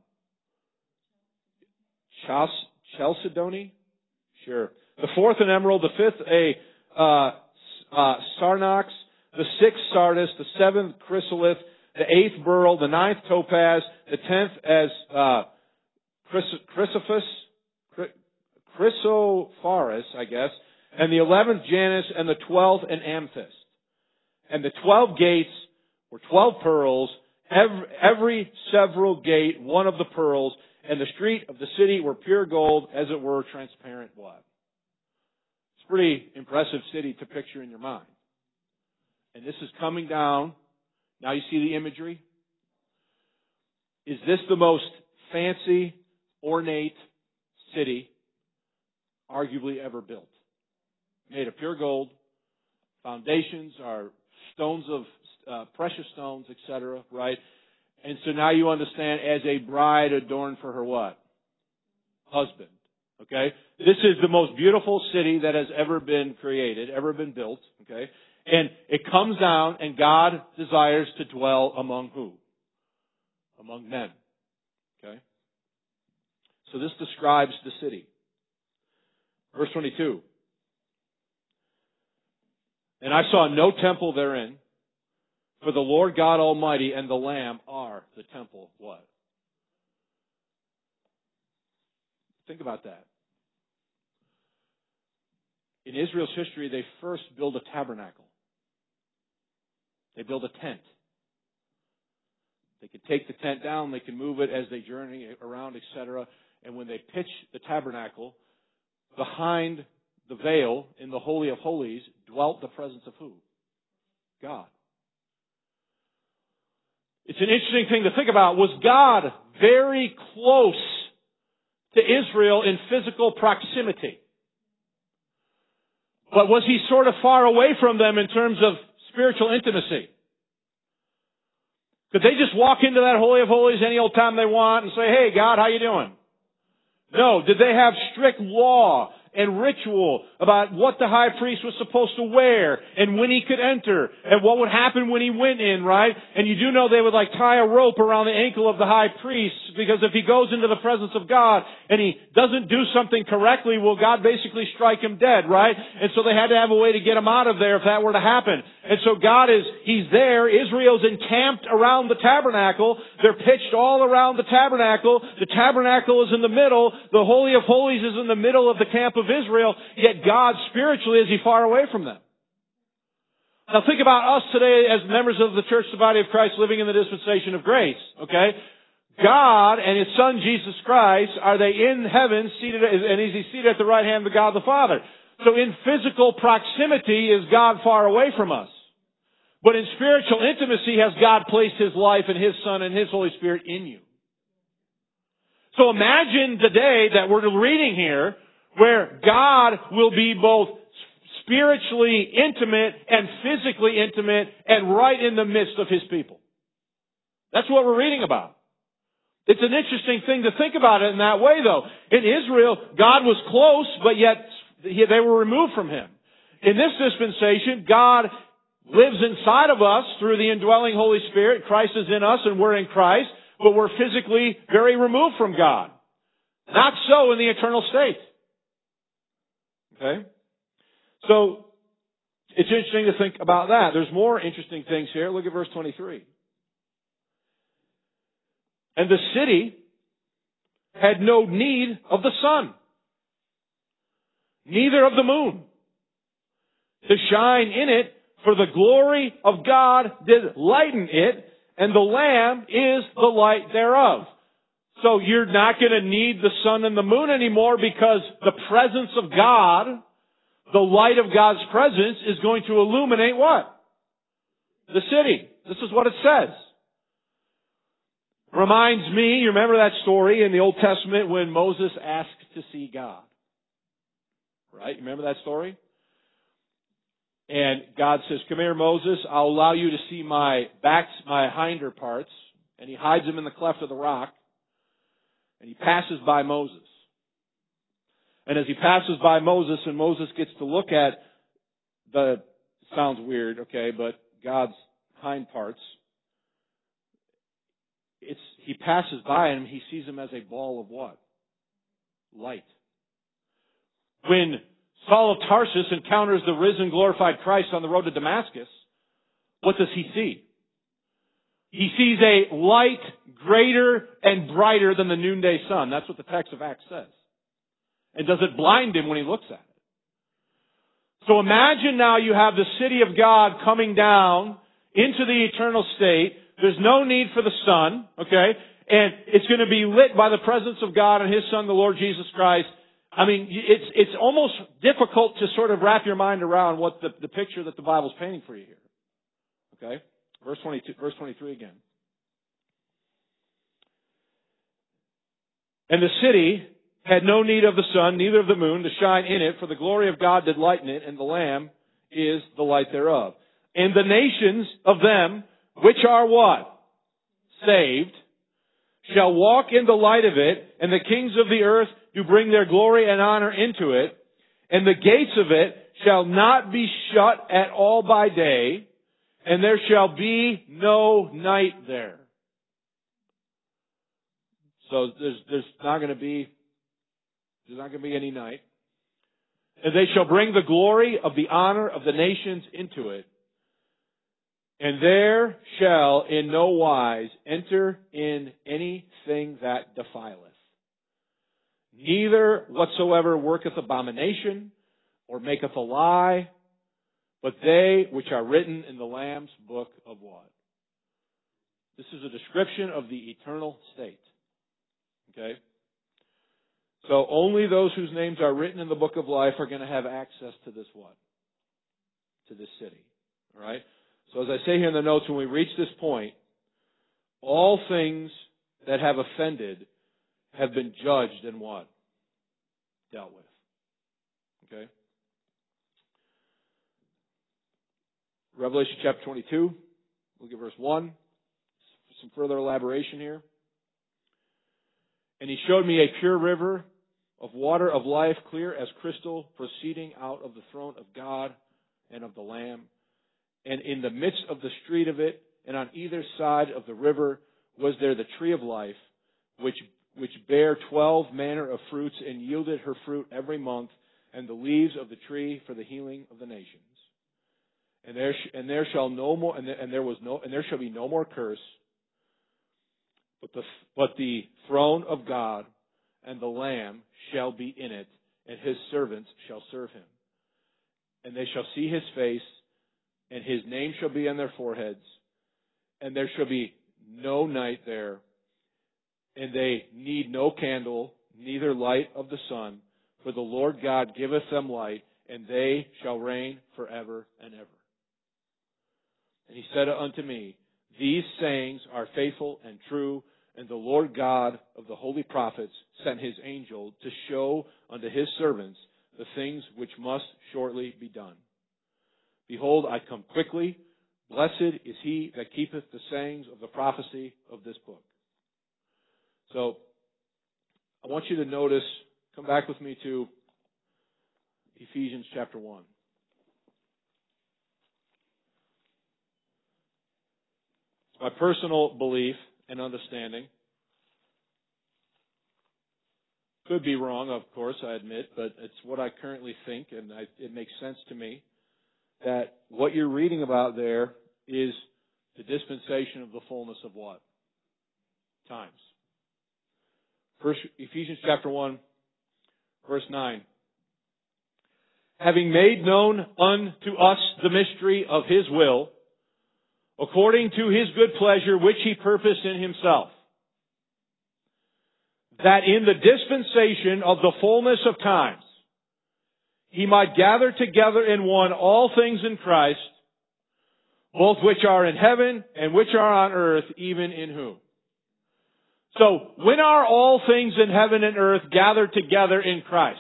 Chas, Chalcedony? Sure. The fourth an emerald, the fifth a, uh, uh, sarnax, the sixth sardis, the seventh chrysolith, the eighth beryl, the ninth topaz, the tenth as, uh, chrys- chrysophus, chrysophorus, I guess, and the eleventh Janus, and the twelfth an amethyst. And the twelve gates were twelve pearls, every, every several gate one of the pearls, and the street of the city were pure gold, as it were transparent what? It's a pretty impressive city to picture in your mind. And this is coming down. Now you see the imagery. Is this the most fancy, ornate city arguably ever built? Made of pure gold. Foundations are stones of uh, precious stones, et cetera, right? And so now you understand, as a bride adorned for her what? Husband. Okay? This is the most beautiful city that has ever been created, ever been built. Okay? And it comes down, and God desires to dwell among who? Among men. Okay? So this describes the city. Verse twenty-two. And I saw no temple therein, for the Lord God Almighty and the Lamb are the temple. What? Think about that. In Israel's history, they first build a tabernacle. They build a tent. They can take the tent down, they can move it as they journey around, et cetera. And when they pitch the tabernacle, behind the veil in the Holy of Holies dwelt the presence of who? God. It's an interesting thing to think about. Was God very close to Israel in physical proximity? But was he sort of far away from them in terms of spiritual intimacy? Could they just walk into that Holy of Holies any old time they want and say, "Hey, God, how you doing?" No. Did they have strict law and ritual about what the high priest was supposed to wear and when he could enter and what would happen when he went in, right? And you do know they would like tie a rope around the ankle of the high priest, because if he goes into the presence of God and he doesn't do something correctly, well, God basically strike him dead, right? And so they had to have a way to get him out of there if that were to happen. And so God is, he's there. Israel's encamped around the tabernacle. They're pitched all around the tabernacle. The tabernacle is in the middle. The Holy of Holies is in the middle of the camp of Israel, yet God spiritually, is he far away from them? Now think about us today as members of the church, the body of Christ, living in the dispensation of grace, okay? God and His Son, Jesus Christ, are they in heaven, seated, and is He seated at the right hand of God the Father? So in physical proximity, is God far away from us? But in spiritual intimacy, has God placed His life and His Son and His Holy Spirit in you? So imagine the day that we're reading here, where God will be both spiritually intimate and physically intimate and right in the midst of His people. That's what we're reading about. It's an interesting thing to think about it in that way, though. In Israel, God was close, but yet they were removed from Him. In this dispensation, God lives inside of us through the indwelling Holy Spirit. Christ is in us and we're in Christ, but we're physically very removed from God. Not so in the eternal state. Okay? So, it's interesting to think about that. There's more interesting things here. Look at verse twenty-three. And the city had no need of the sun, neither of the moon, to shine in it, for the glory of God did lighten it, and the Lamb is the light thereof. So you're not going to need the sun and the moon anymore because the presence of God, the light of God's presence, is going to illuminate what? The city. This is what it says. Reminds me, you remember that story in the Old Testament when Moses asked to see God? Right? You remember that story? And God says, come here, Moses, I'll allow you to see my back, my hinder parts. And he hides him in the cleft of the rock. And he passes by Moses. And as he passes by Moses and Moses gets to look at the, sounds weird, okay, but God's hind parts, it's, he passes by him, he sees him as a ball of what? Light. When Saul of Tarsus encounters the risen, glorified Christ on the road to Damascus, what does he see? He sees a light greater and brighter than the noonday sun. That's what the text of Acts says. And does it blind him when he looks at it? So imagine now you have the city of God coming down into the eternal state. There's no need for the sun, okay? And it's going to be lit by the presence of God and His Son, the Lord Jesus Christ. I mean, it's it's almost difficult to sort of wrap your mind around what the, the picture that the Bible's painting for you here. Okay? Verse twenty-two, verse twenty-three again. And the city had no need of the sun, neither of the moon, to shine in it, for the glory of God did lighten it, and the Lamb is the light thereof. And the nations of them, which are what? Saved, shall walk in the light of it, and the kings of the earth do bring their glory and honor into it, and the gates of it shall not be shut at all by day, and there shall be no night there. So there's there's not going to be there's not going to be any night. And they shall bring the glory of the honor of the nations into it. And there shall in no wise enter in anything that defileth, neither whatsoever worketh abomination, or maketh a lie, but they which are written in the Lamb's book of what? This is a description of the eternal state. Okay? So only those whose names are written in the book of life are going to have access to this what? To this city. All right? So as I say here in the notes, when we reach this point, all things that have offended have been judged and what? Dealt with. Okay? Revelation chapter twenty-two. Look at verse one. Some further elaboration here. And he showed me a pure river of water of life, clear as crystal, proceeding out of the throne of God and of the Lamb. And in the midst of the street of it, and on either side of the river, was there the tree of life, which which bare twelve manner of fruits, and yielded her fruit every month, and the leaves of the tree for the healing of the nations. And there sh- and there shall no more, and there, and there was no, and there shall be no more curse. But the but the throne of God and the Lamb shall be in it, and His servants shall serve Him. And they shall see His face, and His name shall be on their foreheads, and there shall be no night there, and they need no candle, neither light of the sun, for the Lord God giveth them light, and they shall reign forever and ever. And He said unto me, these sayings are faithful and true, and the Lord God of the holy prophets sent His angel to show unto His servants the things which must shortly be done. Behold, I come quickly. Blessed is he that keepeth the sayings of the prophecy of this book. So, I want you to notice, come back with me to Ephesians chapter one. It's my personal belief and understanding. Could be wrong, of course, I admit, but it's what I currently think, and I, it makes sense to me that what you're reading about there is the dispensation of the fullness of what? Times. First, Ephesians chapter one, verse nine. Having made known unto us the mystery of His will, according to His good pleasure, which He purposed in Himself, that in the dispensation of the fullness of times, He might gather together in one all things in Christ, both which are in heaven and which are on earth, even in whom. So, when are all things in heaven and earth gathered together in Christ?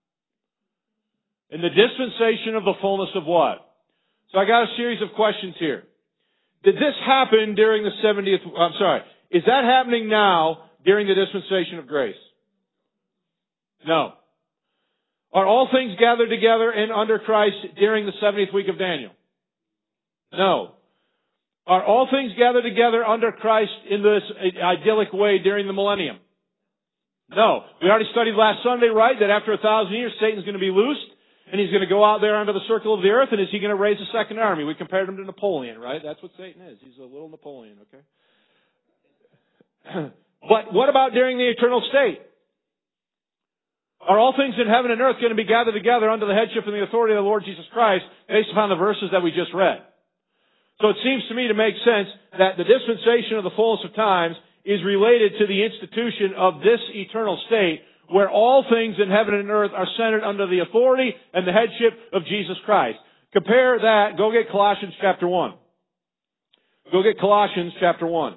In the dispensation of the fullness of what? So I got a series of questions here. Did this happen during the seventieth, I'm sorry, is that happening now during the dispensation of grace? No. Are all things gathered together and under Christ during the seventieth week of Daniel? No. Are all things gathered together under Christ in this idyllic way during the millennium? No. We already studied last Sunday, right, that after a thousand years, Satan's going to be loosed, and he's going to go out there under the circle of the earth, and is he going to raise a second army? We compared him to Napoleon, right? That's what Satan is. He's a little Napoleon, okay? But what about during the eternal state? Are all things in heaven and earth going to be gathered together under the headship and the authority of the Lord Jesus Christ based upon the verses that we just read? So it seems to me to make sense that the dispensation of the fullness of times is related to the institution of this eternal state where all things in heaven and earth are centered under the authority and the headship of Jesus Christ. Compare that. Go get Colossians chapter one. Go get Colossians chapter one.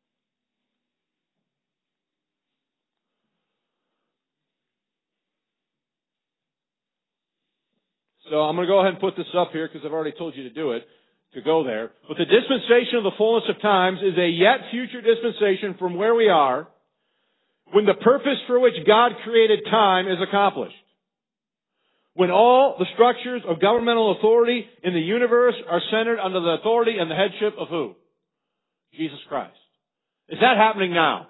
So I'm going to go ahead and put this up here because I've already told you to do it, to go there. But the dispensation of the fullness of times is a yet future dispensation from where we are when the purpose for which God created time is accomplished. When all the structures of governmental authority in the universe are centered under the authority and the headship of who? Jesus Christ. Is that happening now?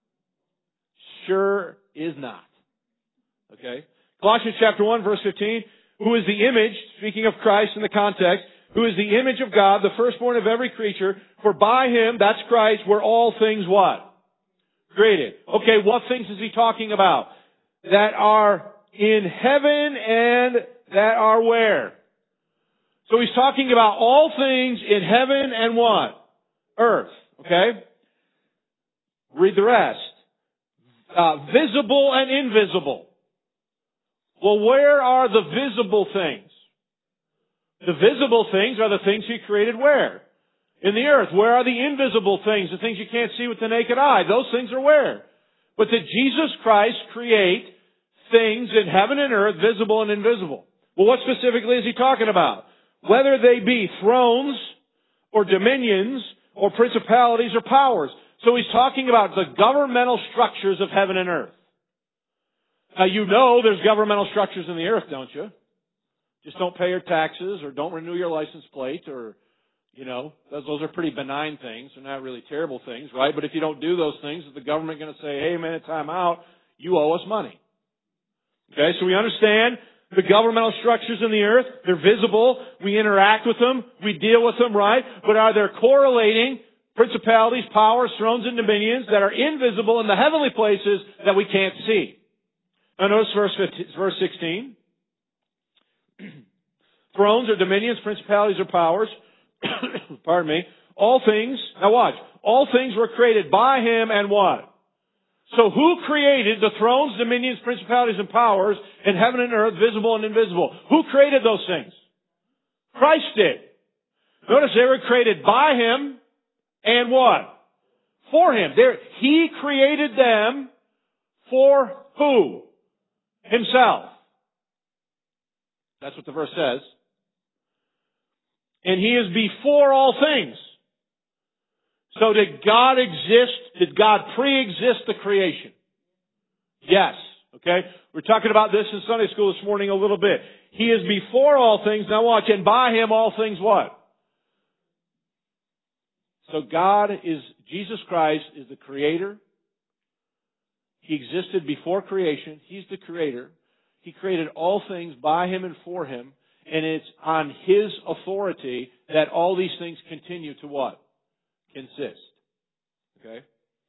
Sure is not. Okay? Colossians chapter one, verse fifteen. Who is the image, speaking of Christ in the context, who is the image of God, the firstborn of every creature, for by Him, that's Christ, were all things what? Created. Okay, what things is He talking about? That are in heaven and that are where? So He's talking about all things in heaven and what? Earth. Okay? Read the rest. Uh, visible and invisible. Well, where are the visible things? The visible things are the things He created where? In the earth. Where are the invisible things? The things you can't see with the naked eye. Those things are where? But did Jesus Christ create things in heaven and earth, visible and invisible? Well, what specifically is He talking about? Whether they be thrones or dominions or principalities or powers. So He's talking about the governmental structures of heaven and earth. Now, you know there's governmental structures in the earth, don't you? Just don't pay your taxes or don't renew your license plate or, you know, those, those are pretty benign things. They're not really terrible things, right? But if you don't do those things, is the government going to say, hey, man, time out, you owe us money? Okay, so we understand the governmental structures in the earth. They're visible. We interact with them. We deal with them, right? But are there correlating principalities, powers, thrones, and dominions that are invisible in the heavenly places that we can't see? Now notice verse fifteen, verse sixteen. Thrones or dominions, principalities or powers, pardon me, all things, now watch, all things were created by Him and what? So who created the thrones, dominions, principalities and powers in heaven and earth, visible and invisible? Who created those things? Christ did. Notice they were created by Him and what? For Him. They're, he created them for who? Himself. That's what the verse says. And He is before all things. So did God exist? Did God pre-exist the creation? Yes. Okay? We're talking about this in Sunday school this morning a little bit. He is before all things. Now watch. And by Him all things what? So God is, Jesus Christ is the Creator. He existed before creation. He's the Creator. He created all things by Him and for Him. And it's on His authority that all these things continue to what? Consist. Okay?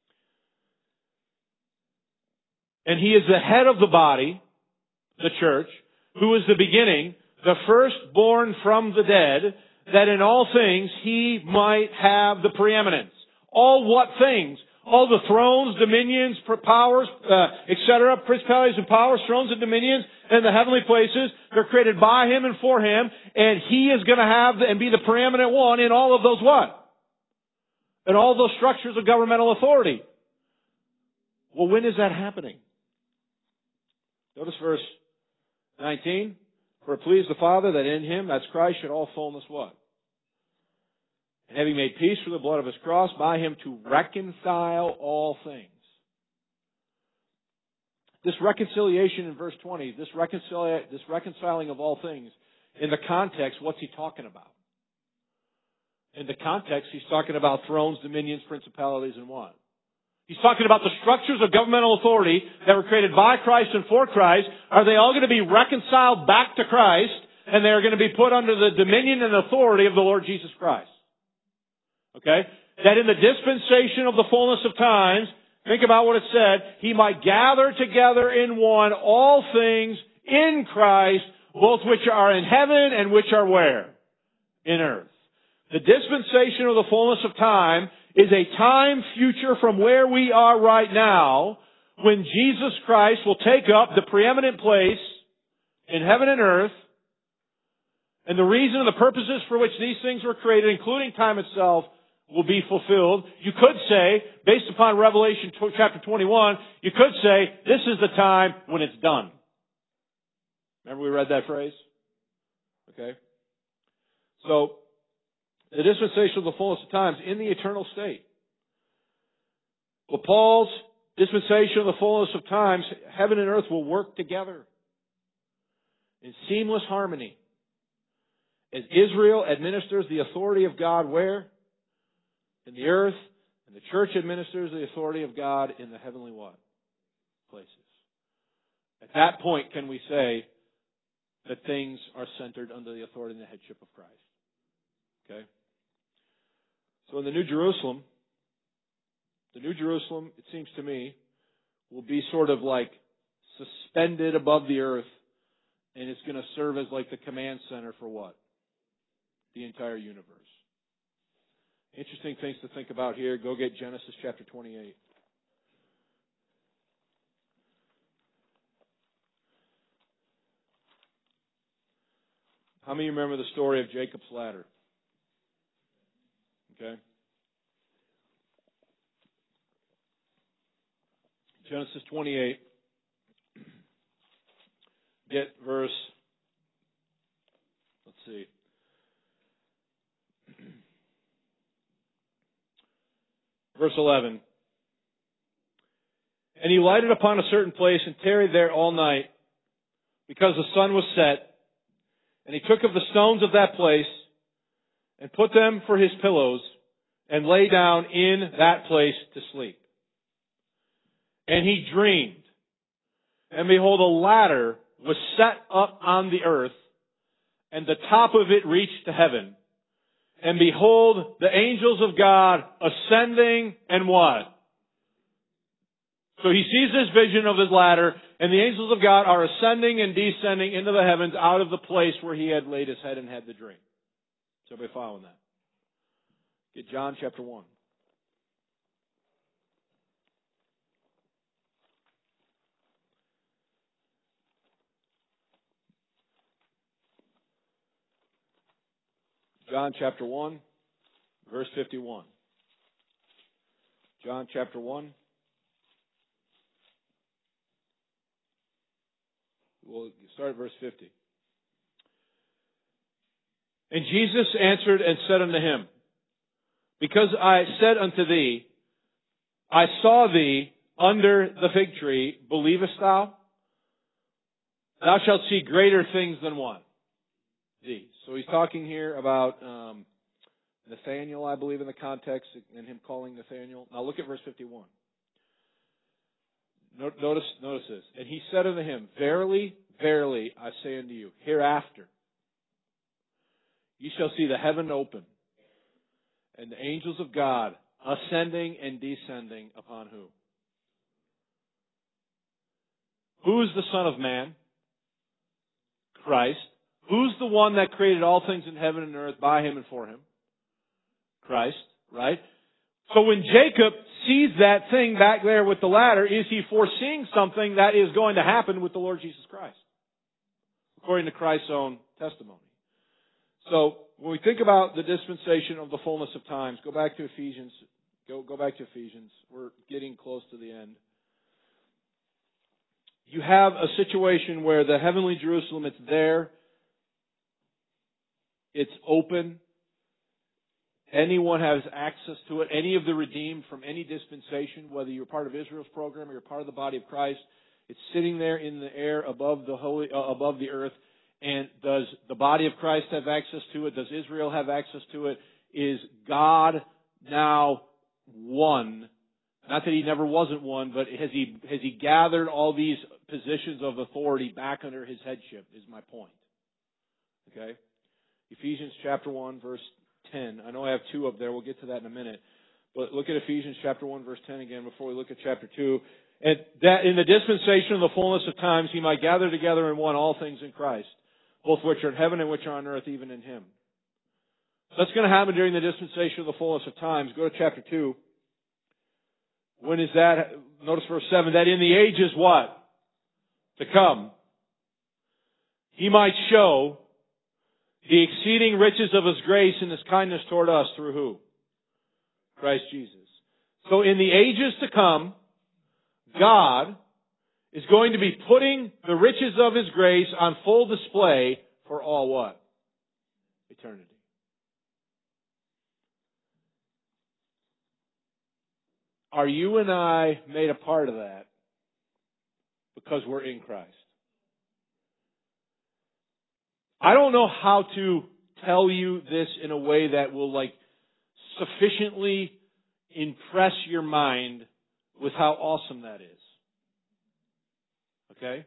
And He is the head of the body, the church, who is the beginning, the firstborn from the dead, that in all things He might have the preeminence. All what things? All the thrones, dominions, powers, uh, et cetera, principalities and powers, thrones and dominions, and the heavenly places. They're created by Him and for Him, and He is going to have and be the preeminent one in all of those what? In all those structures of governmental authority. Well, when is that happening? Notice verse nineteen. For it pleased the Father that in Him, that's Christ, should all fullness what? And having made peace through the blood of His cross, by Him to reconcile all things. This reconciliation in verse twenty, this, reconcili- this reconciling of all things, in the context, what's He talking about? In the context, He's talking about thrones, dominions, principalities, and what? He's talking about the structures of governmental authority that were created by Christ and for Christ. Are they all going to be reconciled back to Christ, and they're going to be put under the dominion and authority of the Lord Jesus Christ? Okay? That in the dispensation of the fullness of times, think about what it said, He might gather together in one all things in Christ, both which are in heaven and which are where? In earth. The dispensation of the fullness of time is a time future from where we are right now, when Jesus Christ will take up the preeminent place in heaven and earth. And the reason and the purposes for which these things were created, including time itself, will be fulfilled. You could say, based upon Revelation chapter twenty-one, you could say, this is the time when it's done. Remember we read that phrase? Okay. So, the dispensation of the fullness of times in the eternal state. Well, Paul's dispensation of the fullness of times, heaven and earth will work together in seamless harmony as Israel administers the authority of God where? In the earth, and the church administers the authority of God in the heavenly what? Places. At that point, can we say that things are centered under the authority and the headship of Christ? Okay? So in the New Jerusalem, the New Jerusalem, it seems to me, will be sort of like suspended above the earth, and it's going to serve as like the command center for what? The entire universe. Interesting things to think about here. Go get Genesis chapter twenty-eight. How many remember the story of Jacob's ladder? Okay. Genesis twenty-eight. Get verse, let's see. Verse eleven. And he lighted upon a certain place and tarried there all night, because the sun was set. And he took of the stones of that place and put them for his pillows, and lay down in that place to sleep. And he dreamed, and behold, a ladder was set up on the earth, and the top of it reached to heaven. And behold, the angels of God ascending and what? So he sees this vision of his ladder, and the angels of God are ascending and descending into the heavens out of the place where he had laid his head and had the dream. Is everybody following that? Get John chapter one. John chapter one, verse fifty-one. John chapter one. We'll start at verse fifty. And Jesus answered and said unto him, Because I said unto thee, I saw thee under the fig tree, believest thou? Thou shalt see greater things than what? These. So he's talking here about um, Nathanael, I believe, in the context, and him calling Nathanael. Now look at verse fifty-one. Notice, notice this. And he said unto him, Verily, verily, I say unto you, hereafter ye shall see the heaven open, and the angels of God ascending and descending upon who? Who is the Son of Man? Christ. Who's the one that created all things in heaven and earth by Him and for Him? Christ, right? So when Jacob sees that thing back there with the ladder, is he foreseeing something that is going to happen with the Lord Jesus Christ? According to Christ's own testimony. So when we think about the dispensation of the fullness of times, go back to Ephesians. Go, go back to Ephesians. We're getting close to the end. You have a situation where the heavenly Jerusalem, it's there. It's open. Anyone has access to it. Any of the redeemed from any dispensation, whether you're part of Israel's program or you're part of the body of Christ, it's sitting there in the air above the holy, uh, above the earth. And does the body of Christ have access to it? Does Israel have access to it? Is God now one? Not that He never wasn't one, but has He has He gathered all these positions of authority back under His headship? Is my point. Okay, Ephesians chapter one, verse ten. I know I have two up there. We'll get to that in a minute. But look at Ephesians chapter one, verse ten again before we look at chapter two. And that in the dispensation of the fullness of times He might gather together in one all things in Christ, both which are in heaven and which are on earth, even in Him. So that's going to happen during the dispensation of the fullness of times. Go to chapter two. When is that? Notice verse seven. That in the ages what? To come. He might show the exceeding riches of His grace and His kindness toward us through who? Christ Jesus. So in the ages to come, God is going to be putting the riches of His grace on full display for all what? Eternity. Are you and I made a part of that because we're in Christ? I don't know how to tell you this in a way that will like sufficiently impress your mind with how awesome that is. Okay?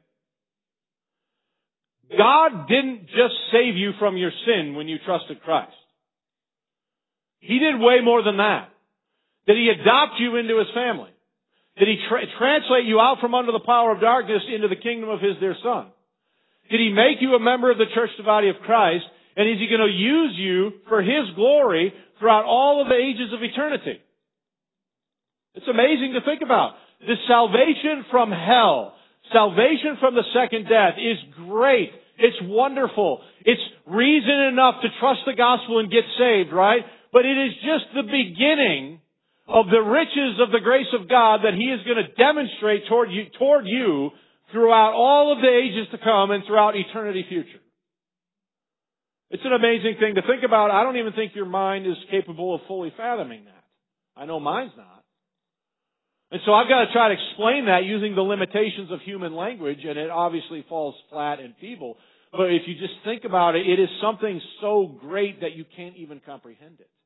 God didn't just save you from your sin when you trusted Christ. He did way more than that. Did He adopt you into His family? Did He tra- translate you out from under the power of darkness into the kingdom of His dear Son? Did He make you a member of the church, the body of Christ? And is He going to use you for His glory throughout all of the ages of eternity? It's amazing to think about. The salvation from hell, salvation from the second death is great. It's wonderful. It's reason enough to trust the gospel and get saved, right? But it is just the beginning of the riches of the grace of God that He is going to demonstrate toward you, toward you throughout all of the ages to come and throughout eternity future. It's an amazing thing to think about. I don't even think your mind is capable of fully fathoming that. I know mine's not. And so I've got to try to explain that using the limitations of human language, and it obviously falls flat and feeble. But if you just think about it, it is something so great that you can't even comprehend it.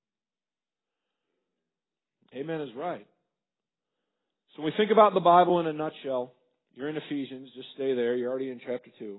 Amen is right. So when we think about the Bible in a nutshell, you're in Ephesians, just stay there, you're already in chapter two.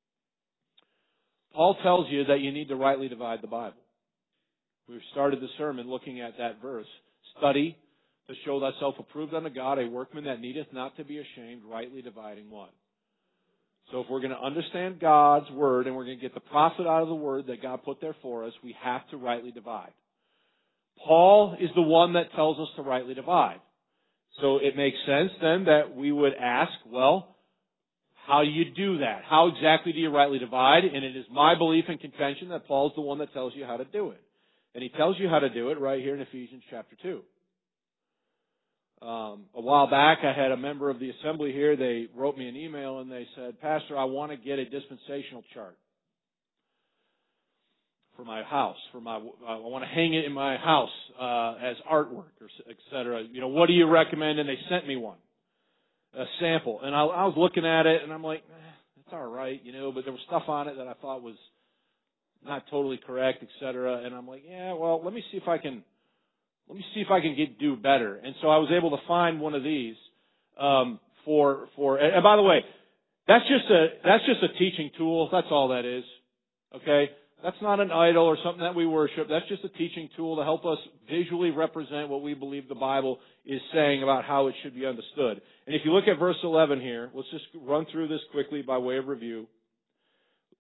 Paul tells you that you need to rightly divide the Bible. We've started the sermon looking at that verse. Study to show thyself approved unto God, a workman that needeth not to be ashamed, rightly dividing what? So if we're going to understand God's Word and we're going to get the profit out of the Word that God put there for us, we have to rightly divide. Paul is the one that tells us to rightly divide. So it makes sense then that we would ask, well, how do you do that? How exactly do you rightly divide? And it is my belief and contention that Paul's the one that tells you how to do it. And he tells you how to do it right here in Ephesians chapter two. Um, a while back, I had a member of the assembly here. They wrote me an email and they said, Pastor, I want to get a dispensational chart for my house. For my, I want to hang it in my house uh, as artwork, or et cetera. You know, what do you recommend? And they sent me one, a sample. And I, I was looking at it, and I'm like, eh, it's all right, you know. But there was stuff on it that I thought was not totally correct, et cetera. And I'm like, yeah, well, let me see if I can. Let me see if I can get do better. And so I was able to find one of these um, for for. And by the way, that's just a that's just a teaching tool. That's all that is. Okay, that's not an idol or something that we worship. That's just a teaching tool to help us visually represent what we believe the Bible is saying about how it should be understood. And if you look at verse eleven here, let's just run through this quickly by way of review.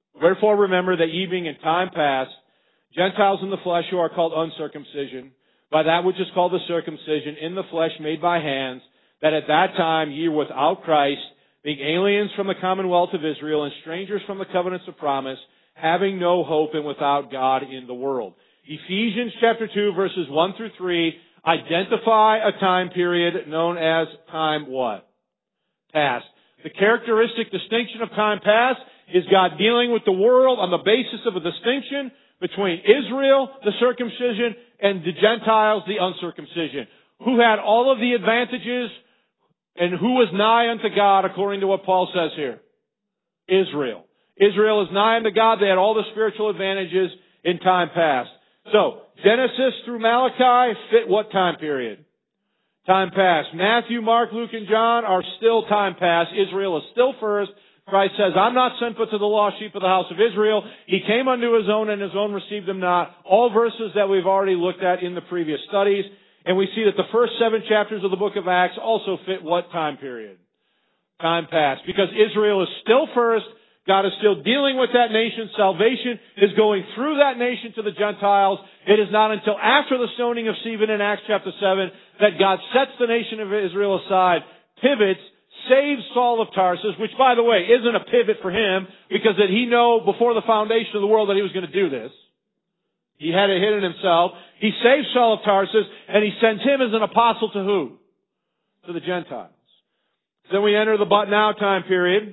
Wherefore remember that ye being in time past, Gentiles in the flesh who are called uncircumcision, by that which is called the circumcision in the flesh made by hands, that at that time ye were without Christ, being aliens from the commonwealth of Israel and strangers from the covenants of promise, having no hope and without God in the world. Ephesians chapter two verses one through three identify a time period known as time what? Past. The characteristic distinction of time past is God dealing with the world on the basis of a distinction between Israel, the circumcision, and the Gentiles, the uncircumcision. Who had all of the advantages and who was nigh unto God according to what Paul says here? Israel. Israel is nigh unto God. They had all the spiritual advantages in time past. So, Genesis through Malachi fit what time period? Time past. Matthew, Mark, Luke, and John are still time past. Israel is still first. Christ says, I'm not sent but to the lost sheep of the house of Israel. He came unto His own, and His own received Him not. All verses that we've already looked at in the previous studies. And we see that the first seven chapters of the book of Acts also fit what time period? Time past. Because Israel is still first. God is still dealing with that nation. Salvation is going through that nation to the Gentiles. It is not until after the stoning of Stephen in Acts chapter seven that God sets the nation of Israel aside, pivots, saves Saul of Tarsus, which, by the way, isn't a pivot for him because that he knew before the foundation of the world that he was going to do this. He had it hidden himself. He saves Saul of Tarsus, and he sends him as an apostle to who? To the Gentiles. Then we enter the but now time period.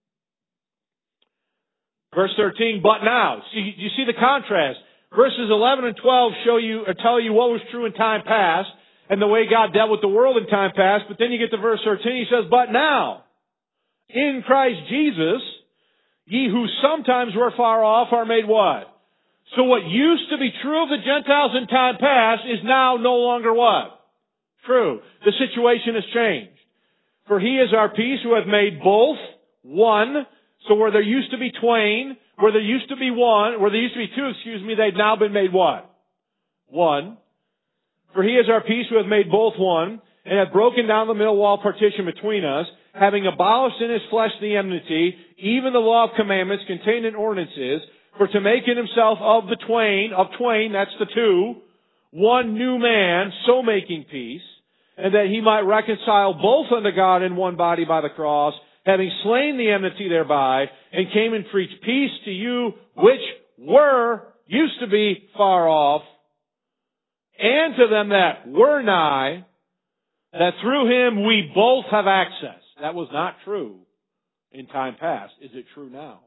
Verse thirteen, but now. See, you see the contrast. Verses eleven and twelve show you, or tell you what was true in time past, and the way God dealt with the world in time past. But then you get to verse thirteen, He says, but now, in Christ Jesus, ye who sometimes were far off are made what? So what used to be true of the Gentiles in time past is now no longer what? True. The situation has changed. For He is our peace, who hath made both one. So where there used to be twain, where there used to be one, where there used to be two, excuse me, they've now been made what? One. For He is our peace, who hath made both one, and hath broken down the middle wall partition between us, having abolished in His flesh the enmity, even the law of commandments contained in ordinances, for to make in Himself of the twain, of twain, that's the two, one new man, so making peace, and that He might reconcile both unto God in one body by the cross, having slain the enmity thereby, and came and preached peace to you which were, used to be far off, and to them that were nigh, that through Him we both have access. That was not true in time past. Is it true now?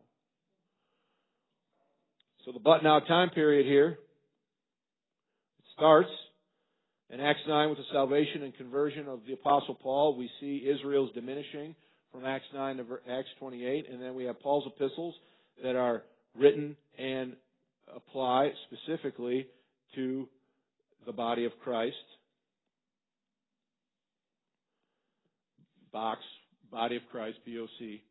So the but now time period here, it starts in Acts nine with the salvation and conversion of the Apostle Paul. We see Israel's diminishing from Acts nine to Acts twenty-eight, and then we have Paul's epistles that are written and apply specifically to the body of Christ. Box, body of Christ, B O C.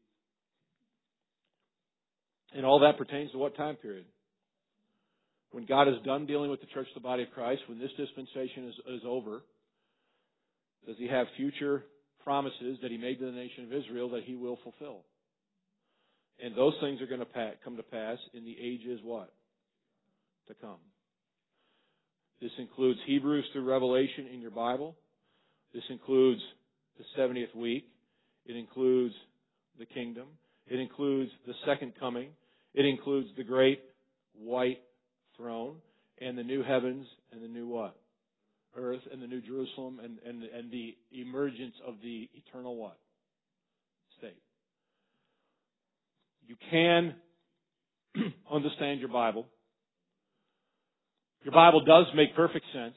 And all that pertains to what time period? When God is done dealing with the church, the body of Christ, when this dispensation is, is over, does He have future promises that He made to the nation of Israel that He will fulfill? And those things are going to come to pass in the ages what? To come. This includes Hebrews through Revelation in your Bible. This includes the seventieth week. It includes the kingdom. It includes the second coming. It includes the great white throne and the new heavens and the new what? Earth and the new Jerusalem and, and, and the emergence of the eternal what? State. You can understand your Bible. Your Bible does make perfect sense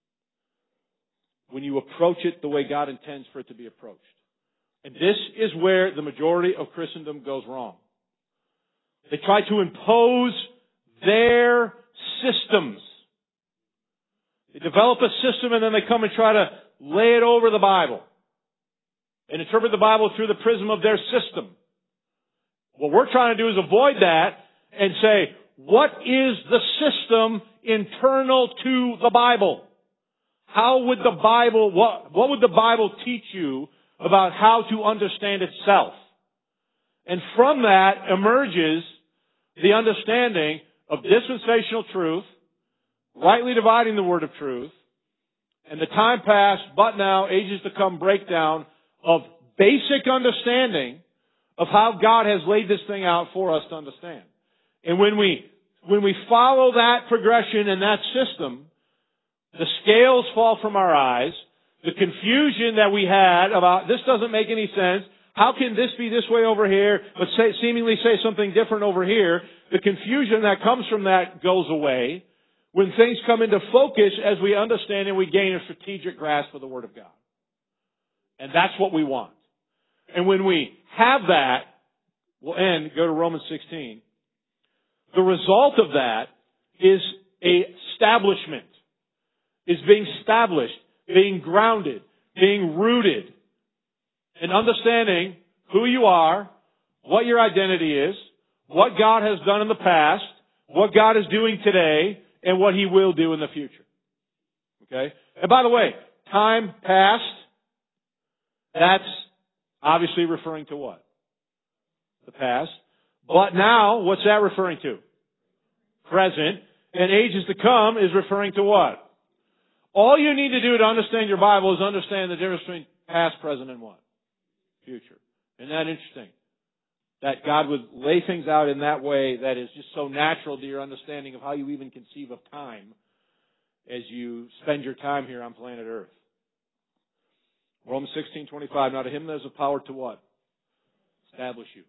when you approach it the way God intends for it to be approached. And this is where the majority of Christendom goes wrong. They try to impose their systems. They develop a system and then they come and try to lay it over the Bible and interpret the Bible through the prism of their system. What we're trying to do is avoid that and say, what is the system internal to the Bible? How would the Bible, what, what would the Bible teach you about how to understand itself? And from that emerges the understanding of dispensational truth, rightly dividing the word of truth, and the time past, but now, ages to come breakdown of basic understanding of how God has laid this thing out for us to understand. And when we, when we follow that progression and that system, the scales fall from our eyes. The confusion that we had about this doesn't make any sense. How can this be this way over here, but say, seemingly say something different over here? The confusion that comes from that goes away when things come into focus as we understand and we gain a strategic grasp of the Word of God. And that's what we want. And when we have that, we'll end, go to Romans sixteen. The result of that is a establishment, is being established, being grounded, being rooted, and understanding who you are, what your identity is, what God has done in the past, what God is doing today, and what He will do in the future. Okay? And by the way, time past, that's obviously referring to what? The past. But now, what's that referring to? Present. And ages to come is referring to what? All you need to do to understand your Bible is understand the difference between past, present, and what? Future. Isn't that interesting? That God would lay things out in that way that is just so natural to your understanding of how you even conceive of time as you spend your time here on planet Earth. Romans sixteen twenty-five. Now to Him there's a power to what? Establish you.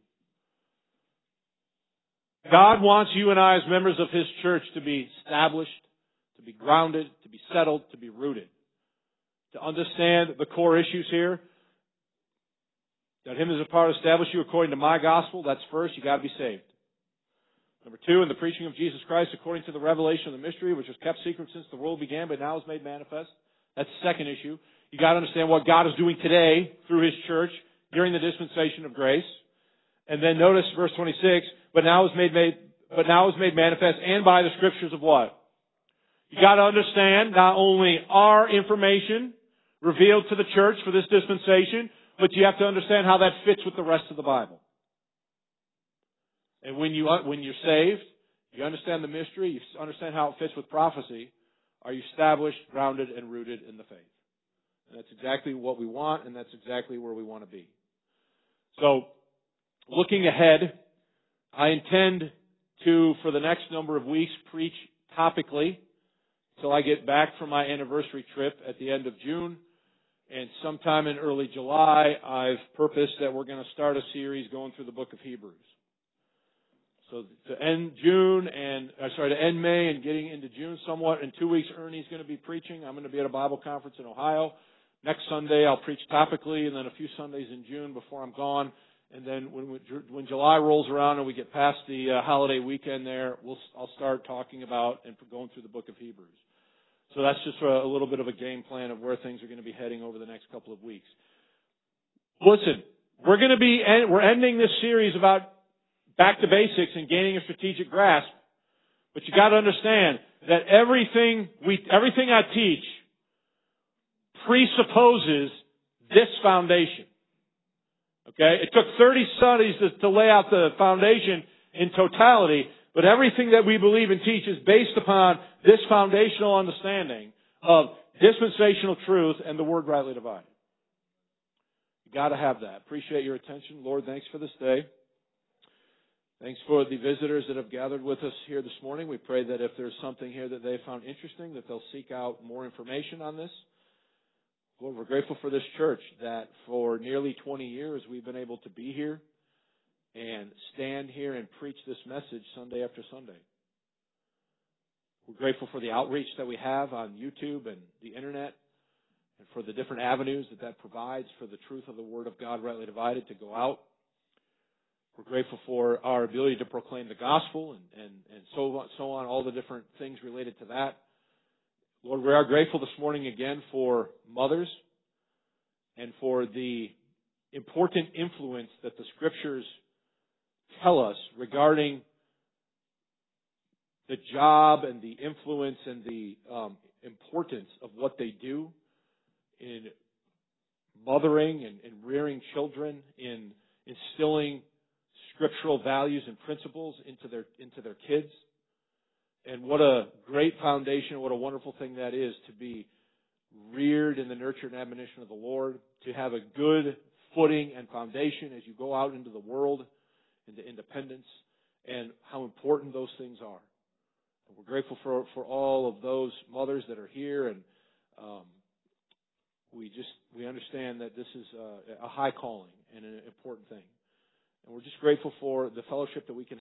God wants you and I as members of His church to be established, to be grounded, to be settled, to be rooted. To understand the core issues here. That Him as a power to establish you according to my gospel. That's first. You got to be saved. Number two, in the preaching of Jesus Christ according to the revelation of the mystery, which was kept secret since the world began, but now is made manifest. That's the second issue. You got to understand what God is doing today through His church during the dispensation of grace. And then notice verse twenty-six. But now is made, made but now is made manifest, and by the scriptures of what? You got to understand not only our information revealed to the church for this dispensation, but you have to understand how that fits with the rest of the Bible. And when you when you're saved, you understand the mystery, you understand how it fits with prophecy. Are you established, grounded, and rooted in the faith? And that's exactly what we want, and that's exactly where we want to be. So, looking ahead, I intend to, for the next number of weeks, preach topically until I get back from my anniversary trip at the end of June. And sometime in early July, I've purposed that we're going to start a series going through the book of Hebrews. So to end June and, uh, sorry, to end May and getting into June somewhat, in two weeks Ernie's going to be preaching. I'm going to be at a Bible conference in Ohio. Next Sunday I'll preach topically, and then a few Sundays in June before I'm gone. And then when when July rolls around and we get past the uh, holiday weekend there, we'll I'll start talking about and going through the book of Hebrews. So that's just a, a little bit of a game plan of where things are going to be heading over the next couple of weeks. Listen, we're going to be we're ending this series about back to basics and gaining a strategic grasp. But you got to understand that everything we everything I teach presupposes this foundation. Okay? It took thirty studies to, to lay out the foundation in totality, but everything that we believe and teach is based upon this foundational understanding of dispensational truth and the word rightly divided. You got to have that. Appreciate your attention. Lord, thanks for this day. Thanks for the visitors that have gathered with us here this morning. We pray that if there's something here that they found interesting, that they'll seek out more information on this. Lord, we're grateful for this church that for nearly twenty years we've been able to be here and stand here and preach this message Sunday after Sunday. We're grateful for the outreach that we have on YouTube and the internet and for the different avenues that that provides for the truth of the Word of God rightly divided to go out. We're grateful for our ability to proclaim the gospel and, and, and so on, so on, all the different things related to that. Lord, we are grateful this morning again for mothers and for the important influence that the Scriptures tell us regarding the job and the influence and the um, importance of what they do in mothering and, and rearing children, in instilling scriptural values and principles into their into their kids. And what a great foundation, what a wonderful thing that is to be reared in the nurture and admonition of the Lord, to have a good footing and foundation as you go out into the world, into independence, and how important those things are. And we're grateful for for all of those mothers that are here, and um, we just we understand that this is a, a high calling and an important thing. And we're just grateful for the fellowship that we can